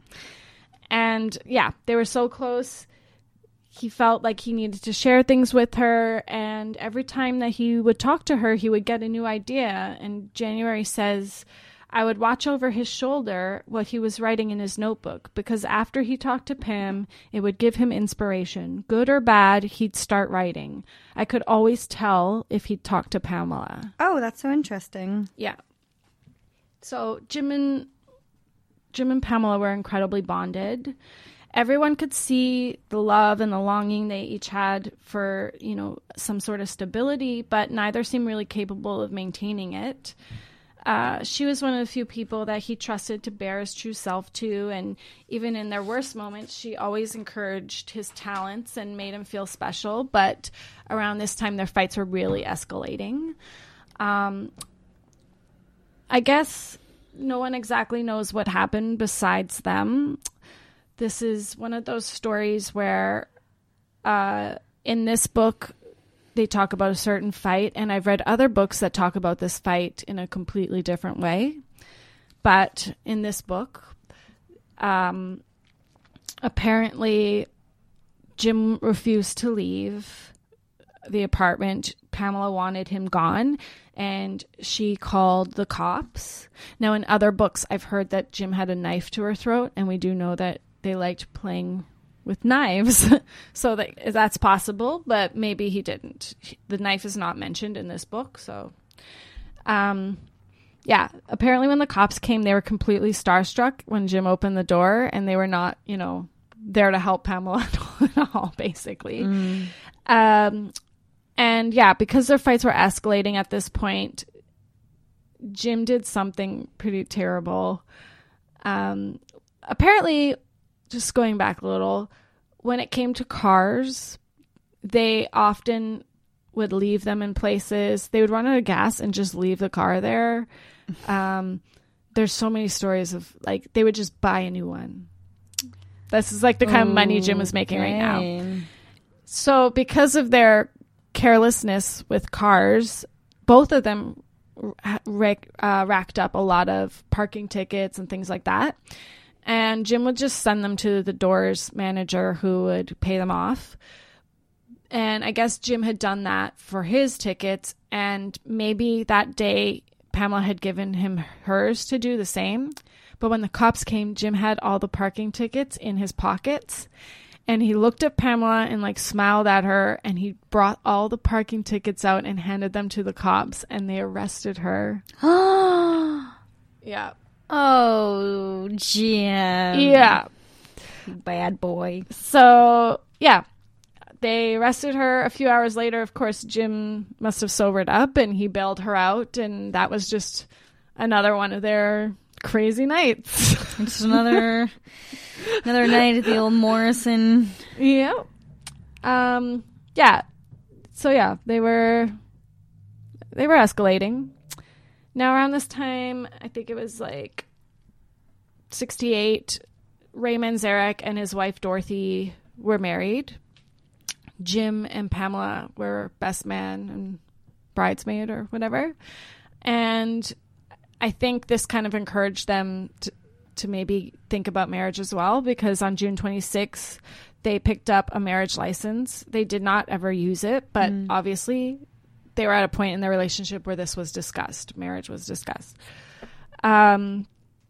And yeah, they were so close. He felt like he needed to share things with her, and every time that he would talk to her, he would get a new idea. And January says, I would watch over his shoulder what he was writing in his notebook, because after he talked to Pam, it would give him inspiration. Good or bad, he'd start writing. I could always tell if he'd talked to Pamela. Oh, that's so interesting. Yeah. So Jim and Jim and Pamela were incredibly bonded. Everyone could see the love and the longing they each had for, you know, some sort of stability, but neither seemed really capable of maintaining it. Uh, she was one of the few people that he trusted to bear his true self to, and even in their worst moments, she always encouraged his talents and made him feel special. But around this time, their fights were really escalating. Um, I guess no one exactly knows what happened besides them. This is one of those stories where uh, in this book, they talk about a certain fight, and I've read other books that talk about this fight in a completely different way. But in this book, um, apparently Jim refused to leave the apartment. Pamela wanted him gone, and she called the cops. Now, in other books, I've heard that Jim had a knife to her throat, and we do know that they liked playing with knives, so that that's possible, but maybe he didn't. The knife is not mentioned in this book, so um yeah, apparently when the cops came, they were completely starstruck when Jim opened the door, and they were not, you know, there to help Pamela at all, basically. Mm. Um and yeah, because their fights were escalating at this point, Jim did something pretty terrible. Um apparently, just going back a little, when it came to cars, they often would leave them in places. They would run out of gas and just leave the car there. Um, there's so many stories of, like, they would just buy a new one. This is like the kind Ooh, of money Jim was making dang. right now. So because of their carelessness with cars, both of them rack, uh, racked up a lot of parking tickets and things like that. And Jim would just send them to the doors manager, who would pay them off. And I guess Jim had done that for his tickets. And maybe that day Pamela had given him hers to do the same. But when the cops came, Jim had all the parking tickets in his pockets. And he looked at Pamela and like smiled at her. And he brought all the parking tickets out and handed them to the cops. And they arrested her. Yeah. Oh, Jim. Yeah. Bad boy. So, yeah. They arrested her a few hours later. Of course, Jim must have sobered up and he bailed her out. And that was just another one of their crazy nights. Just another another night at the old Morrison. Yeah. Um, yeah. So, yeah, they were they were escalating. Now, around this time, I think it was like sixty-eight, Ray Manzarek and his wife Dorothy were married. Jim and Pamela were best man and bridesmaid or whatever. And I think this kind of encouraged them to, to maybe think about marriage as well, because on June twenty-sixth, they picked up a marriage license. They did not ever use it, but mm. obviously they were at a point in their relationship where this was discussed. Marriage was discussed. Um,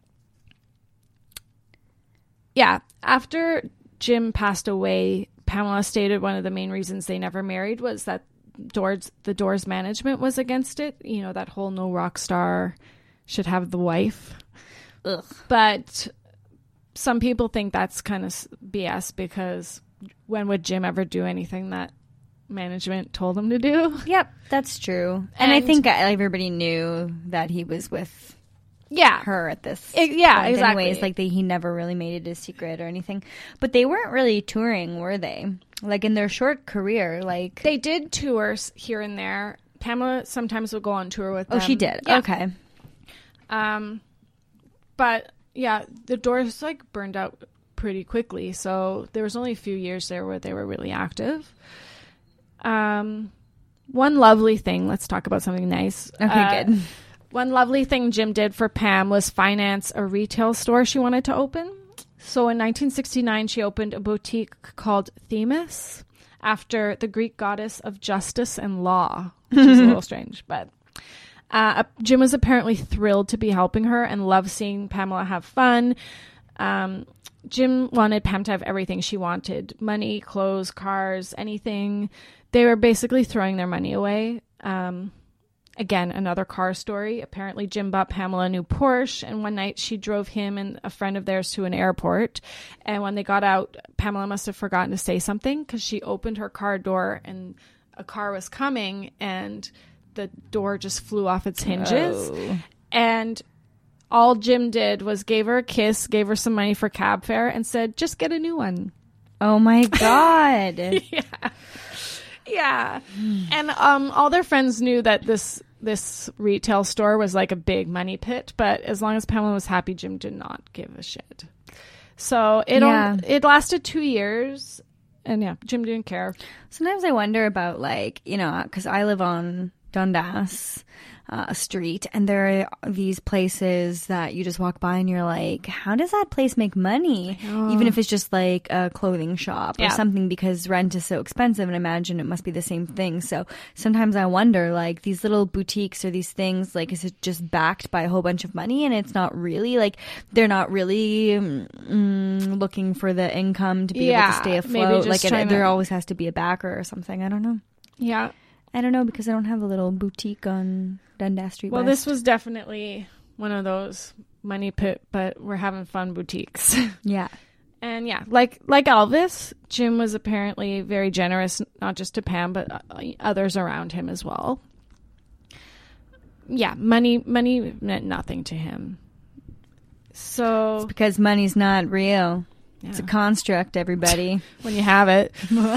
yeah. After Jim passed away, Pamela stated one of the main reasons they never married was that Doors, the Doors management was against it. You know, that whole no rock star should have the wife. Ugh. But some people think that's kind of B S, because when would Jim ever do anything that management told him to do? Yep, that's true. And, and I think everybody knew that he was with yeah her at this it, yeah point exactly. Anyways, like they, he never really made it a secret or anything. But they weren't really touring, were they? Like in their short career, like they did tours here and there. Pamela sometimes would go on tour with them. Oh, she did. Yeah. Okay. Um, but yeah, the Doors like burned out pretty quickly, so there was only a few years there where they were really active. Um, one lovely thing. Let's talk about something nice. Okay, uh, good. One lovely thing Jim did for Pam was finance a retail store she wanted to open. So in nineteen sixty-nine, she opened a boutique called Themis after the Greek goddess of justice and law, which is a little strange. But uh, Jim was apparently thrilled to be helping her and loved seeing Pamela have fun. Um, Jim wanted Pam to have everything she wanted: money, clothes, cars, anything. They were basically throwing their money away. Um, Again, another car story. Apparently, Jim bought Pamela a new Porsche, and one night she drove him and a friend of theirs to an airport. And when they got out, Pamela must have forgotten to say something, because she opened her car door and a car was coming, and the door just flew off its hinges. Oh. And all Jim did was gave her a kiss, gave her some money for cab fare, and said, "Just get a new one." Oh my God. Yeah. Yeah. And um, all their friends knew that this this retail store was like a big money pit, but as long as Pamela was happy, Jim did not give a shit. So it yeah. on, it lasted two years, and yeah, Jim didn't care. Sometimes I wonder about, like, you know, because I live on Dundas uh, Street, and there are these places that you just walk by and you're like, how does that place make money? Oh. Even if it's just like a clothing shop or yeah. something, because rent is so expensive, and I imagine it must be the same thing. So sometimes I wonder, like, these little boutiques or these things, like, is it just backed by a whole bunch of money, and it's not really, like, they're not really mm, looking for the income to be yeah, able to stay afloat? Like, it, there to... always has to be a backer or something. I don't know. Yeah. I don't know, because I don't have a little boutique on Dundas Street Well, West. this was definitely one of those money pit, but we're having fun boutiques. Yeah. And yeah, like like Elvis, Jim was apparently very generous, not just to Pam, but uh, others around him as well. Yeah, money money meant nothing to him. So it's because money's not real. Yeah. It's a construct, everybody. When you have it.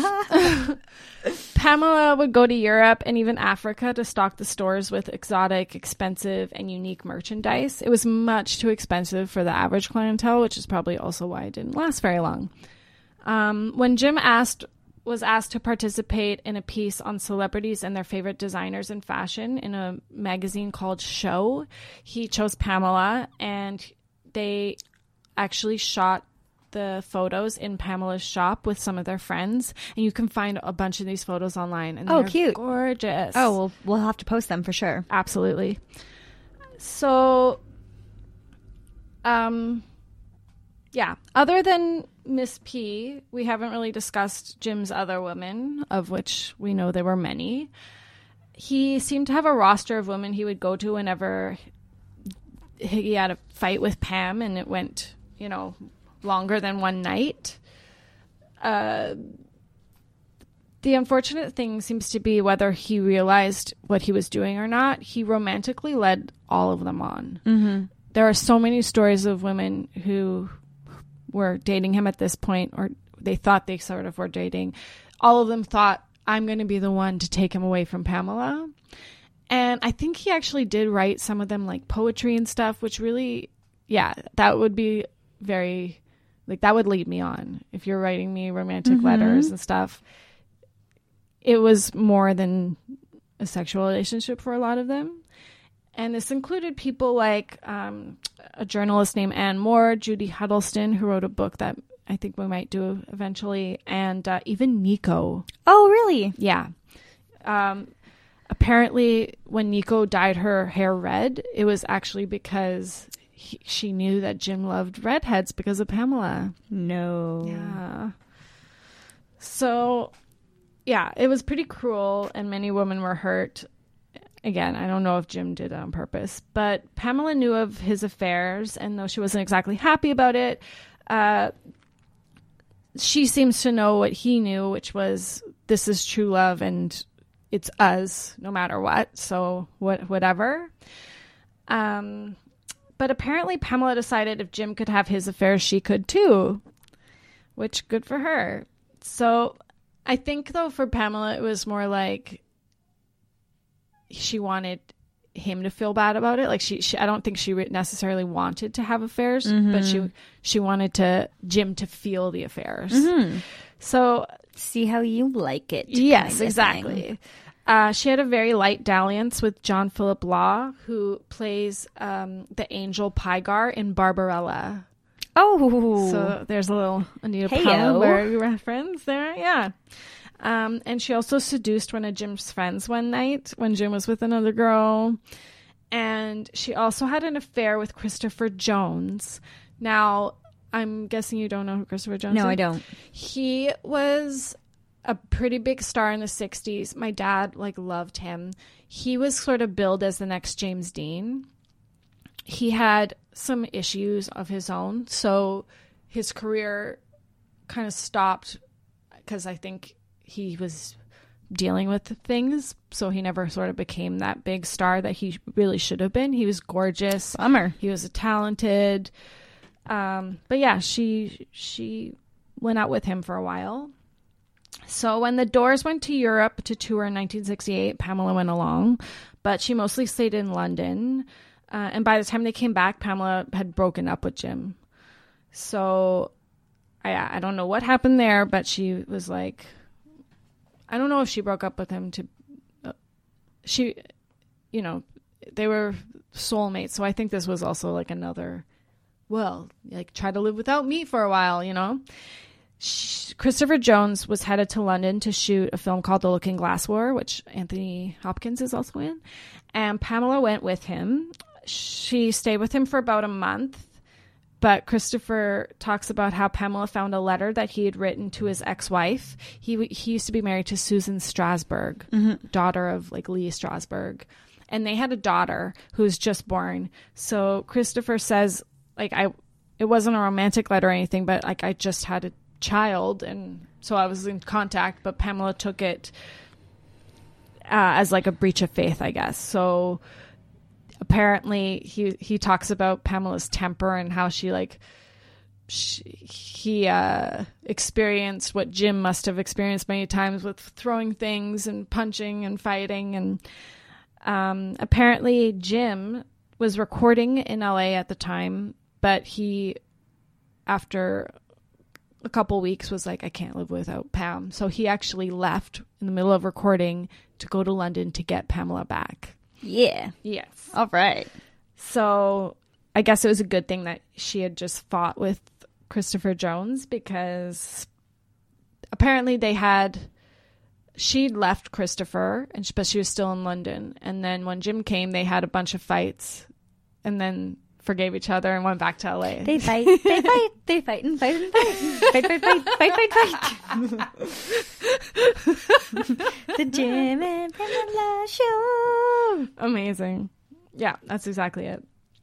Pamela would go to Europe and even Africa to stock the stores with exotic, expensive, and unique merchandise. It was much too expensive for the average clientele, which is probably also why it didn't last very long. Um, when Jim asked was asked to participate in a piece on celebrities and their favorite designers in fashion in a magazine called Show, he chose Pamela, and they actually shot the photos in Pamela's shop with some of their friends, and you can find a bunch of these photos online, and oh, they're cute, gorgeous. Oh, well, we'll have to post them for sure. Absolutely. So, um, yeah. Other than Miss P, we haven't really discussed Jim's other women, of which we know there were many. He seemed to have a roster of women he would go to whenever he had a fight with Pam, and it went, you know, longer than one night. Uh, the unfortunate thing seems to be, whether he realized what he was doing or not, he romantically led all of them on. Mm-hmm. There are so many stories of women who were dating him at this point, or they thought they sort of were dating. All of them thought, I'm going to be the one to take him away from Pamela. And I think he actually did write some of them like poetry and stuff, which really, yeah, that would be very Like, that would lead me on. If you're writing me romantic Mm-hmm. letters and stuff, it was more than a sexual relationship for a lot of them. And this included people like um, a journalist named Anne Moore, Judy Huddleston, who wrote a book that I think we might do eventually, and uh, even Nico. Oh, really? Yeah. Um, apparently, when Nico dyed her hair red, it was actually because he, she knew that Jim loved redheads because of Pamela. No. Yeah. So, yeah, it was pretty cruel, and many women were hurt. Again, I don't know if Jim did it on purpose, but Pamela knew of his affairs, and though she wasn't exactly happy about it, uh, she seems to know what he knew, which was this is true love, and it's us no matter what. So what, whatever. Um, but apparently Pamela decided if Jim could have his affairs, she could too, which good for her. So I think though for Pamela, it was more like she wanted him to feel bad about it. Like she, she I don't think she necessarily wanted to have affairs, mm-hmm. but she, she wanted to Jim to feel the affairs. Mm-hmm. So see how you like it. Yes, exactly. Uh, she had a very light dalliance with John Philip Law, who plays um, the angel Pygar in Barbarella. Oh, so there's a little Anita Hey-o. Pallenberg reference there. Yeah. Um, and she also seduced one of Jim's friends one night when Jim was with another girl. And she also had an affair with Christopher Jones. Now, I'm guessing you don't know who Christopher Jones no, is? No, I don't. He was a pretty big star in the sixties. My dad, like, loved him. He was sort of billed as the next James Dean. He had some issues of his own, so his career kind of stopped because I think he was dealing with things, so he never sort of became that big star that he really should have been. He was gorgeous. Bummer. He was talented. Um, but yeah, she she went out with him for a while. So when the Doors went to Europe to tour in nineteen sixty-eight, Pamela went along, but she mostly stayed in London. Uh, and by the time they came back, Pamela had broken up with Jim. So I, I don't know what happened there, but she was like, I don't know if she broke up with him to, uh, she, you know, they were soulmates. So I think this was also like another, well, like try to live without me for a while, you know. She, Christopher Jones was headed to London to shoot a film called The Looking Glass War, which Anthony Hopkins is also in. And Pamela went with him. She stayed with him for about a month. But Christopher talks about how Pamela found a letter that he had written to his ex-wife. He he used to be married to Susan Strasberg, mm-hmm. daughter of like Lee Strasberg. And they had a daughter who was just born. So Christopher says, like, I, it wasn't a romantic letter or anything, but like I just had a child. And so I was in contact, but Pamela took it uh, as like a breach of faith, I guess. So apparently he he talks about Pamela's temper and how she like she, he uh experienced what Jim must have experienced many times with throwing things and punching and fighting. And um apparently Jim was recording in L A at the time, but he after a couple weeks was like, I can't live without Pam. So he actually left in the middle of recording to go to London to get Pamela back. Yeah. Yes. All right. So I guess it was a good thing that she had just fought with Christopher Jones, because apparently they had, she'd left Christopher, and she, but she was still in London. And then when Jim came, they had a bunch of fights and then forgave each other and went back to L A. They fight, they fight, they fight and fight and fight. Fight, fight, fight, fight, fight, fight. The Jim and Pamela Show. Amazing. Yeah, that's exactly it.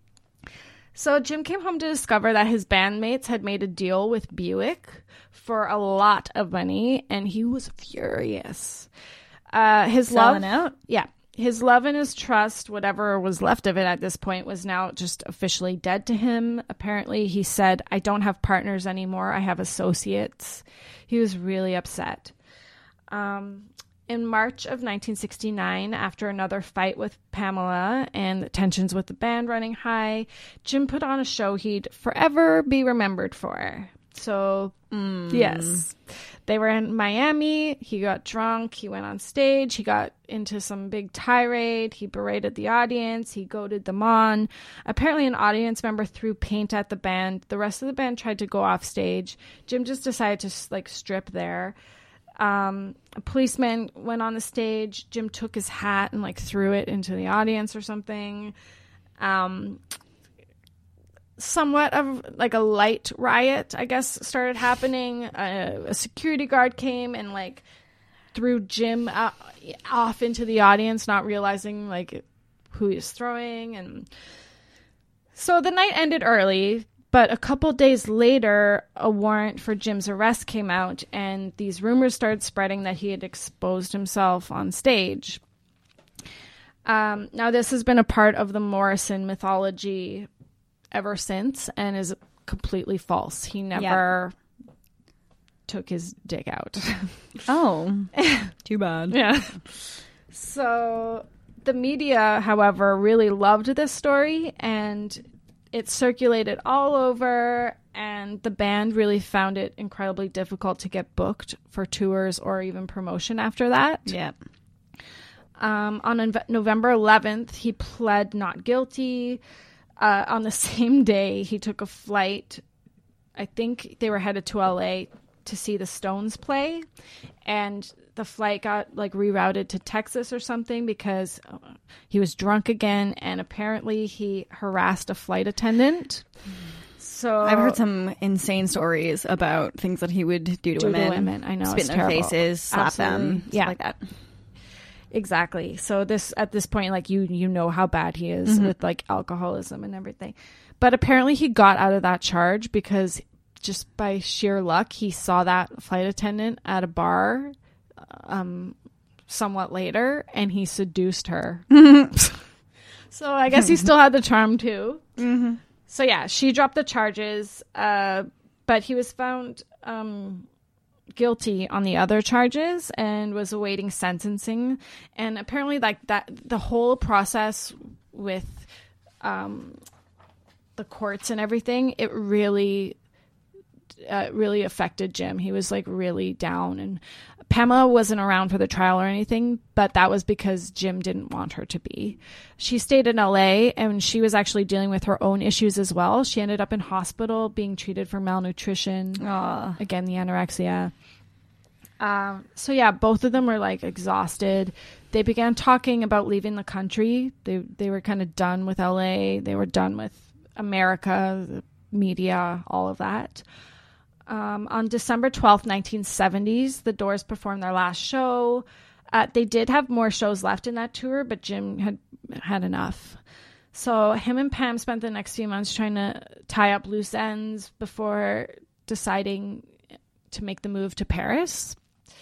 So Jim came home to discover that his bandmates had made a deal with Buick for a lot of money, and he was furious. Uh, his Selling love, out? Yeah. His love and his trust, whatever was left of it at this point, was now just officially dead to him. Apparently, he said, I don't have partners anymore. I have associates. He was really upset. Um, in March of nineteen sixty-nine, after another fight with Pamela and tensions with the band running high, Jim put on a show he'd forever be remembered for. So, Mm. yes. They were in Miami. He got drunk. He went on stage. He got into some big tirade. He berated the audience. He goaded them on. Apparently, an audience member threw paint at the band. The rest of the band tried to go off stage. Jim just decided to, like, strip there. Um, a policeman went on the stage. Jim took his hat and, like, threw it into the audience or something. Um... Somewhat of like a light riot, I guess, started happening. Uh, a security guard came and like threw Jim uh, off into the audience, not realizing like who he was throwing. And so the night ended early, but a couple days later, a warrant for Jim's arrest came out, and these rumors started spreading that he had exposed himself on stage. Um, now, this has been a part of the Morrison mythology ever since and is completely false. He never yep. took his dick out. Oh, too bad. Yeah. So the media, however, really loved this story, and it circulated all over, and the band really found it incredibly difficult to get booked for tours or even promotion after that. Yeah. Um, on Nove- November eleventh, he pled not guilty. Uh, on the same day, he took a flight. I think they were headed to L A to see the Stones play, and the flight got like rerouted to Texas or something because uh, he was drunk again, and apparently he harassed a flight attendant. So I've heard some insane stories about things that he would do to do women. To women. I know, spit it's in their terrible. faces, slap Absolutely. them, stuff Yeah. like that. Exactly. So this at this point, like you you know how bad he is mm-hmm. with like alcoholism and everything. But apparently he got out of that charge because just by sheer luck, he saw that flight attendant at a bar um, somewhat later, and he seduced her. So I guess he still had the charm too. Mm-hmm. So yeah, she dropped the charges, uh, but he was found um, guilty on the other charges and was awaiting sentencing. And apparently, like that, the whole process with um, the courts and everything, it really, uh, really affected Jim. He was like really down, and Pamela wasn't around for the trial or anything, but that was because Jim didn't want her to be. She stayed in L A, and she was actually dealing with her own issues as well. She ended up in hospital being treated for malnutrition. Aww. Again, the anorexia. Um, so yeah, both of them were like exhausted. They began talking about leaving the country. They they were kind of done with L A. They were done with America, the media, all of that. Um, on December twelfth, nineteen seventies, the Doors performed their last show. Uh, they did have more shows left in that tour, but Jim had had enough. So him and Pam spent the next few months trying to tie up loose ends before deciding to make the move to Paris.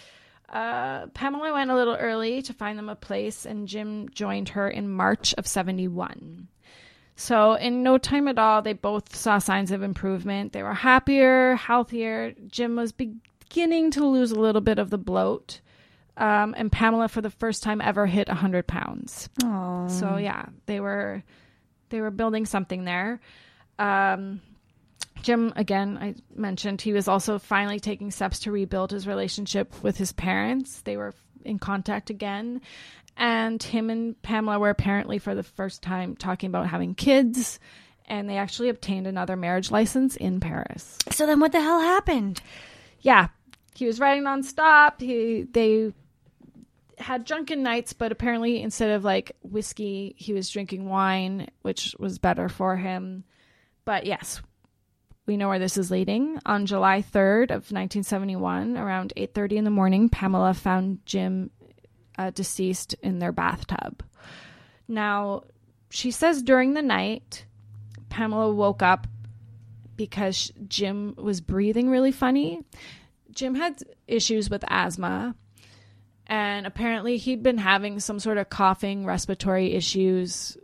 Uh, Pamela went a little early to find them a place, and Jim joined her in March of seventy-one. So in no time at all, they both saw signs of improvement. They were happier, healthier. Jim was beginning to lose a little bit of the bloat. Um, and Pamela, for the first time ever, hit one hundred pounds. Aww. So yeah, they were they were building something there. Um, Jim, again, I mentioned, he was also finally taking steps to rebuild his relationship with his parents. They were in contact again. And him and Pamela were apparently for the first time talking about having kids, and they actually obtained another marriage license in Paris. So then what the hell happened? Yeah, he was writing nonstop. He, they had drunken nights, but apparently instead of like whiskey, he was drinking wine, which was better for him. But yes, we know where this is leading. On July third of nineteen seventy-one, around eight thirty in the morning, Pamela found Jim Uh, deceased in their bathtub. Now, she says during the night, Pamela woke up because Jim was breathing really funny. Jim had issues with asthma, and apparently he'd been having some sort of coughing, respiratory issues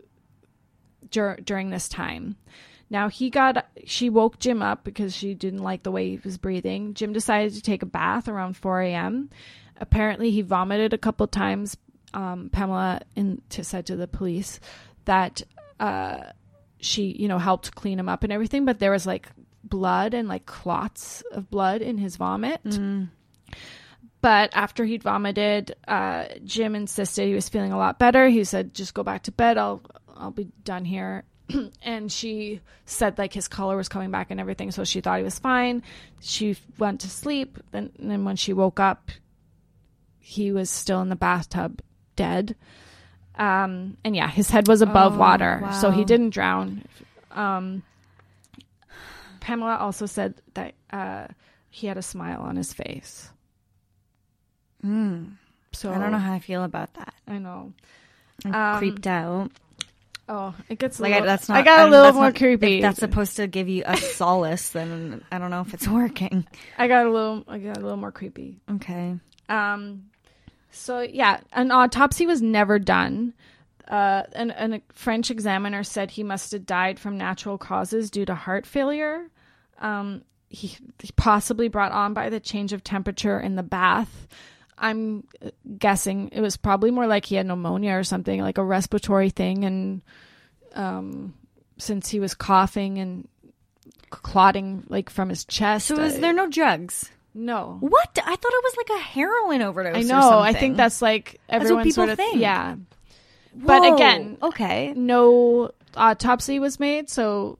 dur- during this time. Now, he got, she woke Jim up because she didn't like the way he was breathing. Jim decided to take a bath around four a.m. Apparently, he vomited a couple times. Um, Pamela in, to, said to the police that uh, she, you know, helped clean him up and everything, but there was like blood and like clots of blood in his vomit. Mm. But after he'd vomited, uh, Jim insisted he was feeling a lot better. He said, just go back to bed. I'll, I'll be done here. And she said like his color was coming back and everything. So she thought he was fine. She went to sleep. Then, and then when she woke up, he was still in the bathtub dead. Um, and yeah, his head was above oh, water. wow. So he didn't drown. Um, Pamela also said that, uh, he had a smile on his face. Mm. So I don't know how I feel about that. I know. I'm Um, creeped out. Oh, it gets a Like little, I, that's not. I got I a mean, little that's more not- creepy. If that's supposed to give you a solace, then I don't know if it's working. I got a little. I got a little more creepy. Okay. Um. So yeah, an autopsy was never done. Uh, and, and a French examiner said he must have died from natural causes due to heart failure. Um, he, he possibly brought on by the change of temperature in the bath. I'm guessing it was probably more like he had pneumonia or something, like a respiratory thing. And um, since he was coughing and clotting like from his chest. So is I- there no drugs? No. What? I thought it was like a heroin overdose. I or know. I something. think that's like That's everyone what people sort of think. Yeah. But Whoa, again, okay. no autopsy was made, so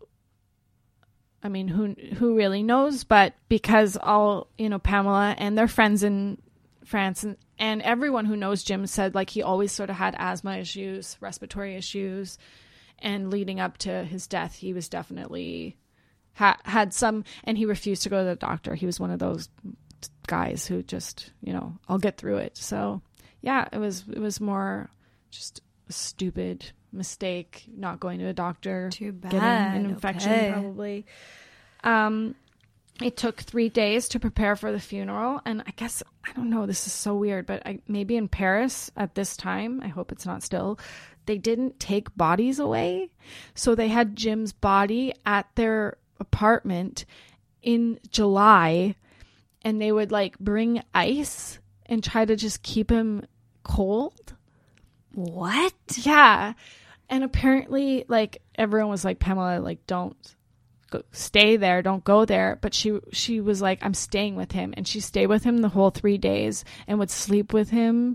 I mean, who who really knows? But because all, you know, Pamela and their friends in France and, and everyone who knows Jim said like he always sort of had asthma issues, respiratory issues, and leading up to his death, he was definitely ha- had some, and he refused to go to the doctor. He was one of those guys who just, you know, I'll get through it. So yeah, it was it was more just a stupid mistake, not going to a doctor, Too bad. getting an infection Okay. probably. Um, it took three days to prepare for the funeral, and I guess I don't know. This is so weird, but I, maybe in Paris at this time, I hope it's not still. They didn't take bodies away, so they had Jim's body at their apartment in July, and they would like bring ice and try to just keep him cold. What? Yeah. And apparently, like, everyone was like, Pamela, like, don't go, stay there. Don't go there. But she she was like, I'm staying with him. And she stayed with him the whole three days and would sleep with him.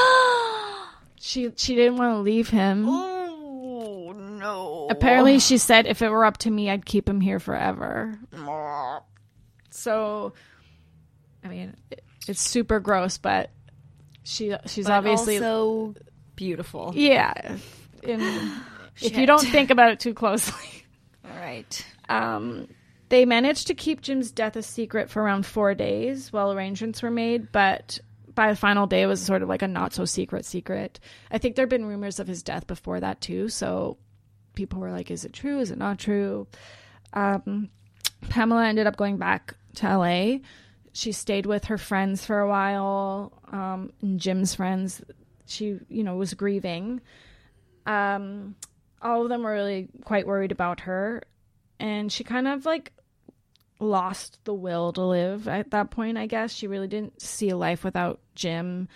she she didn't want to leave him. Oh, no. Apparently, she said, if it were up to me, I'd keep him here forever. So, I mean, it, it's super gross, but she she's But obviously... also beautiful. Yeah. And if you Shit. don't think about it too closely. All right. Um, they managed to keep Jim's death a secret for around four days while arrangements were made, but by the final day, it was sort of like a not-so-secret secret. I think there had been rumors of his death before that, too, so people were like, is it true? Is it not true? Um, Pamela ended up going back to L A. She stayed with her friends for a while, um, and Jim's friends. She, you know, was grieving. Um, all of them were really quite worried about her, and she kind of like lost the will to live at that point, I guess. She really didn't see a life without Jim.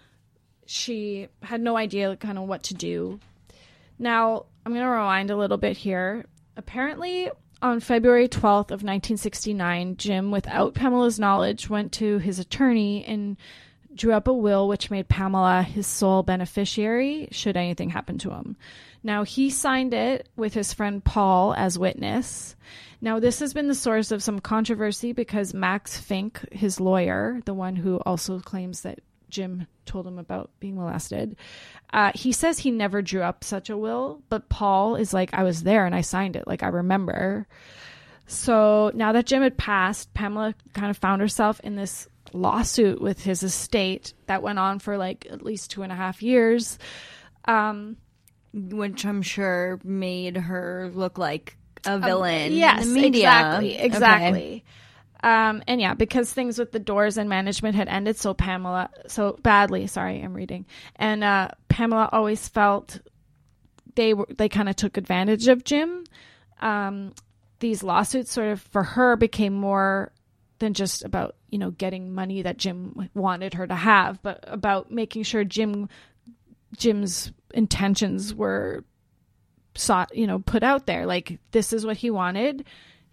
She had no idea kind of what to do. Now, I'm going to rewind a little bit here. Apparently, on February twelfth of nineteen sixty-nine, Jim, without Pamela's knowledge, went to his attorney and drew up a will which made Pamela his sole beneficiary should anything happen to him. Now, he signed it with his friend Paul as witness. Now, this has been the source of some controversy because Max Fink, his lawyer, the one who also claims that Jim told him about being molested, uh, he says he never drew up such a will, but Paul is like, I was there and I signed it, like I remember. So now that Jim had passed, Pamela kind of found herself in this lawsuit with his estate that went on for like at least two and a half years. Um, Which I'm sure made her look like a villain Um, yes, in the media. exactly, exactly. Okay. Um, and yeah, because things with the doors and management had ended so Pamela, so badly, sorry, I'm reading. And, uh, Pamela always felt they were, they kind of took advantage of Jim. Um, these lawsuits sort of for her became more than just about, you know, getting money that Jim wanted her to have, but about making sure Jim, Jim's intentions were sought, you know, put out there. Like, this is what he wanted.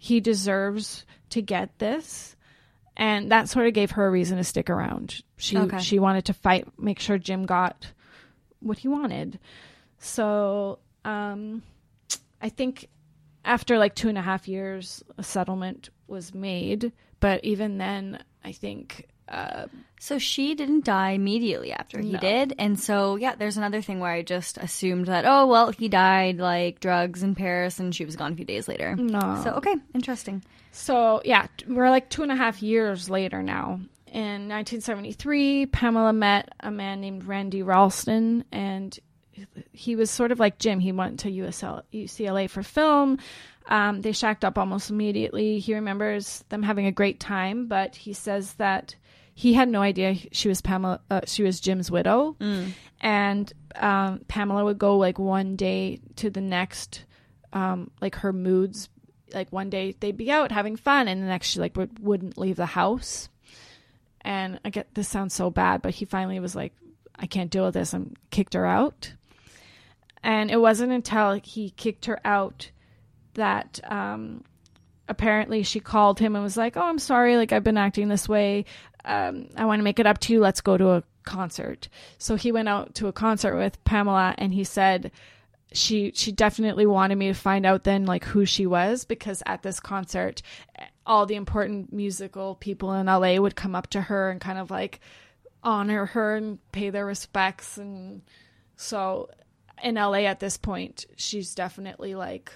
he deserves to get this. And that sort of gave her a reason to stick around. She Okay. she wanted to fight, make sure Jim got what he wanted. So um, I think after like two and a half years, a settlement was made. But even then, I think... Uh, So she didn't die immediately after he No. did. And so, yeah, there's another thing where I just assumed that, oh, well, he died, like, drugs in Paris, and she was gone a few days later. no. So, okay, interesting. So, yeah, t- we're like two and a half years later now. In nineteen seventy-three, Pamela met a man named Randy Ralston, and he was sort of like Jim. He went to U S L, U C L A for film. Um, they shacked up almost immediately. He remembers them having a great time, but he says that he had no idea she was Pamela. Uh, she was Jim's widow, Mm. and um, Pamela would go like one day to the next, um, like her moods. Like one day they'd be out having fun, and the next she like would, wouldn't leave the house. And I get this sounds so bad, but he finally was like, "I can't deal with this," and kicked her out. And it wasn't until he kicked her out that um, apparently she called him and was like, "Oh, I'm sorry. Like I've been acting this way. Um, I want to make it up to you. Let's go to a concert." So he went out to a concert with Pamela, and he said she she definitely wanted me to find out then like who she was, because at this concert, all the important musical people in L A would come up to her and kind of like honor her and pay their respects. And so in L A at this point, she's definitely like,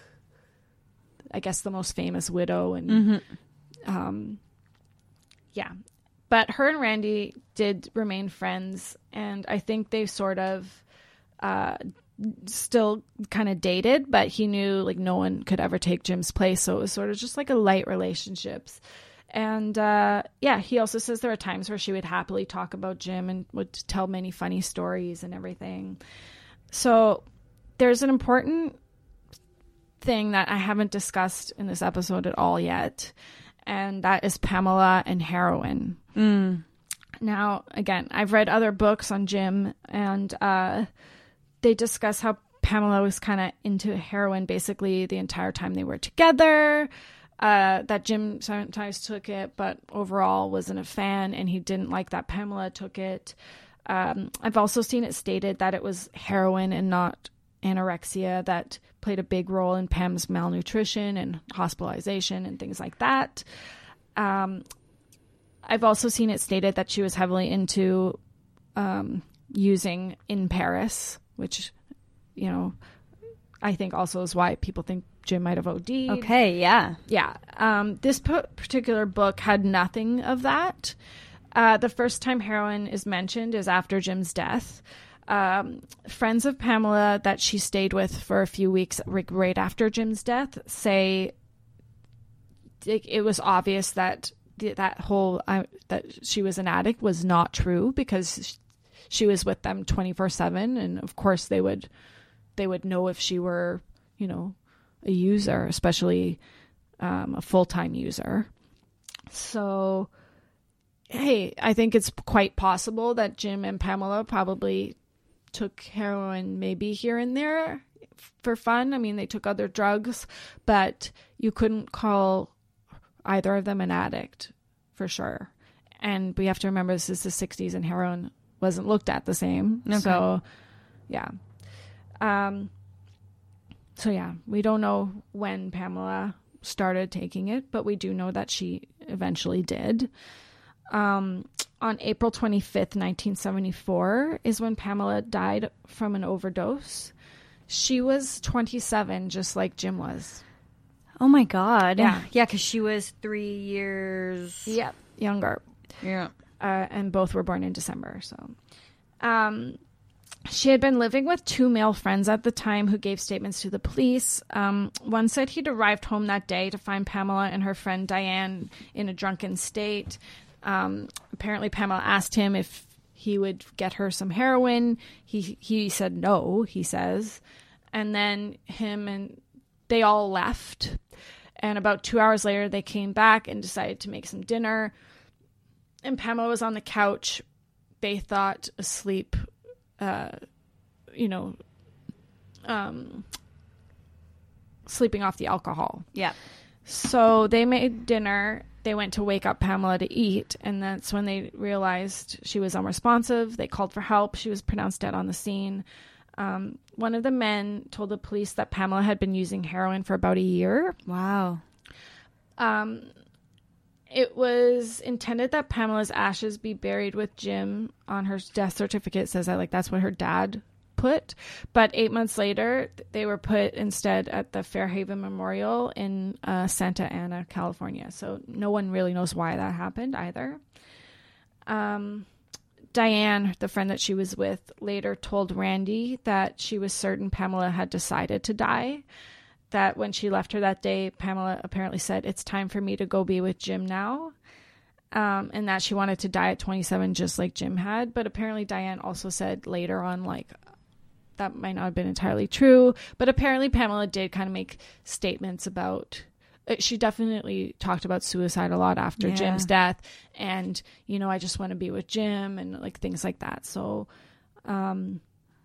I guess, the most famous widow. And Mm-hmm. um, yeah. But her and Randy did remain friends, and I think they sort of uh, still kind of dated, but he knew like no one could ever take Jim's place, so it was sort of just like a light relationships. And uh, yeah, he also says there are times where she would happily talk about Jim and would tell many funny stories and everything. So there's an important thing that I haven't discussed in this episode at all yet, and that is Pamela and heroin. Mm. Now, again, I've read other books on Jim, and uh, they discuss how Pamela was kind of into heroin basically the entire time they were together, uh, that Jim sometimes took it, but overall wasn't a fan, and he didn't like that Pamela took it. Um, I've also seen it stated that it was heroin and not anorexia that played a big role in Pam's malnutrition and hospitalization and things like that. Um, I've also seen it stated that she was heavily into um, using in Paris, which, you know, I think also is why people think Jim might have O D'd. Okay, yeah. Yeah. Um, this p- particular book had nothing of that. Uh, the first time heroin is mentioned is after Jim's death. Um, friends of Pamela that she stayed with for a few weeks right, right after Jim's death say it, it was obvious that the, that whole uh, that she was an addict was not true, because she, she was with them twenty-four seven, and of course they would they would know if she were, you know, a user, especially um, a full-time user. So, hey, I think it's quite possible that Jim and Pamela probably took heroin maybe here and there for fun. I mean, they took other drugs, but you couldn't call either of them an addict for sure. And we have to remember this is the sixties and heroin wasn't looked at the same. Okay. So, yeah. Um, so, yeah, we don't know when Pamela started taking it, but we do know that she eventually did. Um, on April twenty-fifth, nineteen seventy-four is when Pamela died from an overdose. She was twenty-seven, just like Jim was. Oh my God. Yeah. Yeah, because she was three years. Yep. Younger. Yeah. Uh, and both were born in December. So, um, she had been living with two male friends at the time who gave statements to the police. Um, one said he'd arrived home that day to find Pamela and her friend Diane in a drunken state. Um, apparently Pamela asked him if he would get her some heroin. He he said no, he says. And then him and they all left. And about two hours later, they came back and decided to make some dinner. And Pamela was on the couch, they thought asleep, uh, you know, um, sleeping off the alcohol. Yeah. So they made dinner. They went to wake up Pamela to eat, and that's when they realized she was unresponsive. They called for help. She was pronounced dead on the scene. Um, one of the men told the police that Pamela had been using heroin for about a year. Wow. Um, it was intended that Pamela's ashes be buried with Jim on her death certificate. It says that, like, that's what her dad put. But eight months later, they were put instead at the Fairhaven Memorial in uh, Santa Ana, California. So no one really knows why that happened either. Um, Diane, the friend that she was with, later told Randy that she was certain Pamela had decided to die. That when she left her that day, Pamela apparently said, "It's time for me to go be with Jim now." Um, and that she wanted to die at twenty-seven, just like Jim had. But apparently Diane also said later on, like, that might not have been entirely true. But apparently Pamela did kind of make statements about, uh, she definitely talked about suicide a lot after Yeah. Jim's death. And, you know, I just want to be with Jim and like things like that. So um,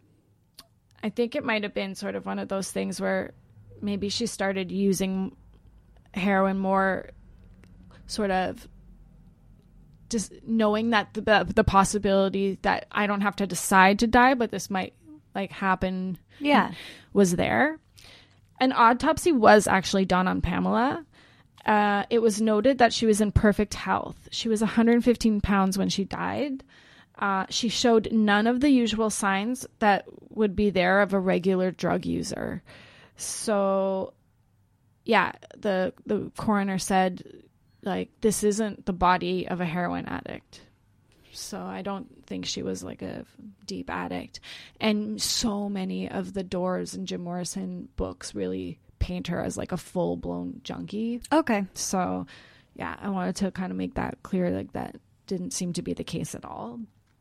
I think it might have been sort of one of those things where maybe she started using heroin more sort of just knowing that the, the possibility that I don't have to decide to die, but this might like happen Yeah. was there. An autopsy was actually done on Pamela. Uh, it was noted that she was in perfect health. She was one hundred fifteen pounds when she died. Uh, she showed none of the usual signs that would be there of a regular drug user. So, yeah, the the coroner said, like, this isn't the body of a heroin addict. So I don't think she was like a deep addict. And so many of the Doors and Jim Morrison books really paint her as like a full-blown junkie. Okay. So, yeah, I wanted to kind of make that clear, like that didn't seem to be the case at all.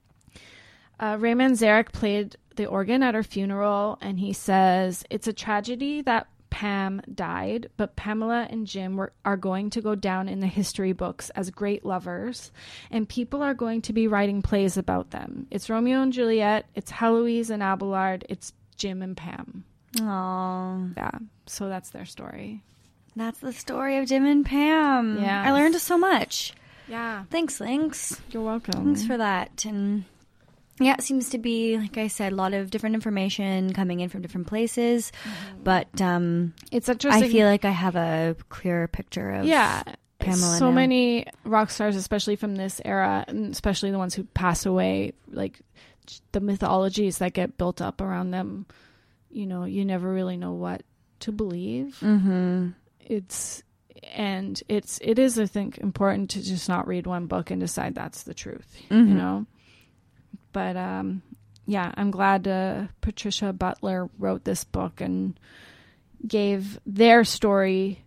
Uh, Ray Manzarek played the organ at her funeral, and he says, "It's a tragedy that Pam died, but Pamela and Jim were, are going to go down in the history books as great lovers, and people are going to be writing plays about them. It's Romeo and Juliet, it's Heloise and Abelard, it's Jim and Pam." Aww. Yeah, so that's their story. That's the story of Jim and Pam. Yeah. I learned so much. Yeah. Thanks, Lynx. You're welcome. Thanks for that. And yeah, it seems to be, like I said, a lot of different information coming in from different places. Mm-hmm. But um, It's interesting. I feel like I have a clearer picture of yeah. Pamela So now. many rock stars, especially from this era, and especially the ones who pass away, like the mythologies that get built up around them, you know, you never really know what to believe. Mm-hmm. It's and it's it is, I think, important to just not read one book and decide that's the truth, Mm-hmm. you know. But um, yeah, I'm glad uh, Patricia Butler wrote this book and gave their story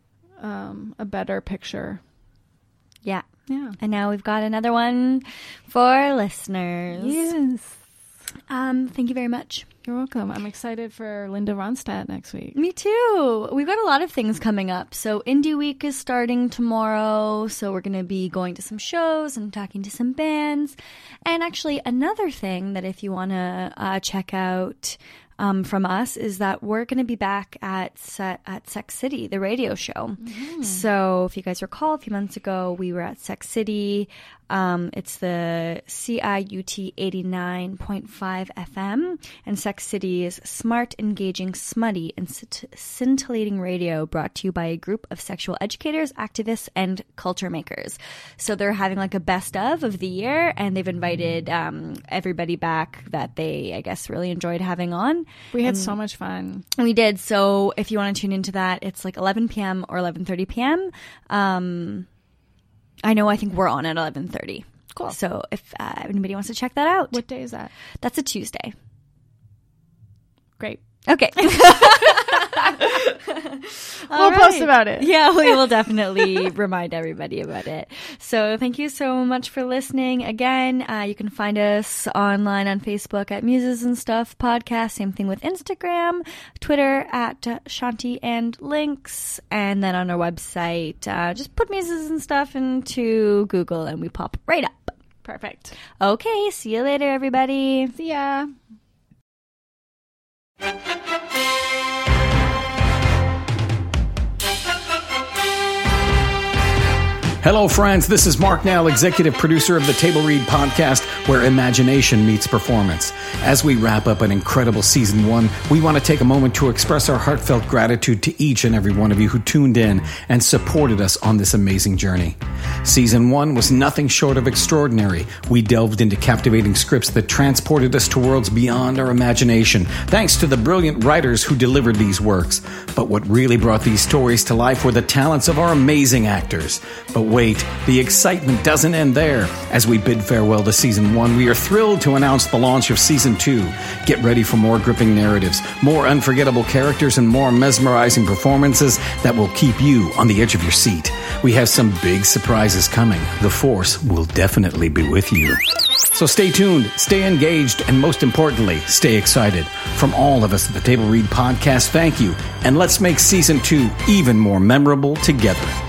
um, a better picture. Yeah. Yeah. And now we've got another one for listeners. Yes. Um, thank you very much. You're welcome. I'm excited for Linda Ronstadt next week. Me too. We've got a lot of things coming up. So Indie Week is starting tomorrow. So we're going to be going to some shows and talking to some bands. And actually another thing that if you want to uh, check out um, from us is that we're going to be back at Se- at Sex City, the radio show. Mm-hmm. So if you guys recall, a few months ago, we were at Sex City. Um, it's the C I U T eighty-nine point five F M, and Sex City is smart, engaging, smutty, and scint- scintillating radio brought to you by a group of sexual educators, activists, and culture makers. So they're having like a best of of the year, and they've invited um, everybody back that they, I guess, really enjoyed having on. We had and so much fun. We did. So if you want to tune into that, it's like eleven p.m. or eleven thirty p.m. Um, I know, I think we're on at eleven thirty. Cool. So if uh, anybody wants to check that out. What day is that? That's a Tuesday. Great. Okay. We'll right. post about it. Yeah, we will definitely remind everybody about it. So thank you so much for listening. Again, uh, you can find us online on Facebook at Muses and Stuff Podcast. Same thing with Instagram, Twitter at uh, Shanti and Links. And then on our website, uh, just put Muses and Stuff into Google and we pop right up. Perfect. Okay, see you later, everybody. See ya. Hello, friends. This is Mark Nell, executive producer of the Table Read podcast, where imagination meets performance. As we wrap up an incredible season one, we want to take a moment to express our heartfelt gratitude to each and every one of you who tuned in and supported us on this amazing journey. Season one was nothing short of extraordinary. We delved into captivating scripts that transported us to worlds beyond our imagination, thanks to the brilliant writers who delivered these works. But what really brought these stories to life were the talents of our amazing actors. But wait, the excitement doesn't end there. As we bid farewell to season one, we are thrilled to announce the launch of season two. Get ready for more gripping narratives, more unforgettable characters, and more mesmerizing performances that will keep you on the edge of your seat. We have some big surprises coming. The Force will definitely be with you. So stay tuned, stay engaged, and most importantly, stay excited. From all of us at the Table Read podcast, thank you, and let's make season two even more memorable together.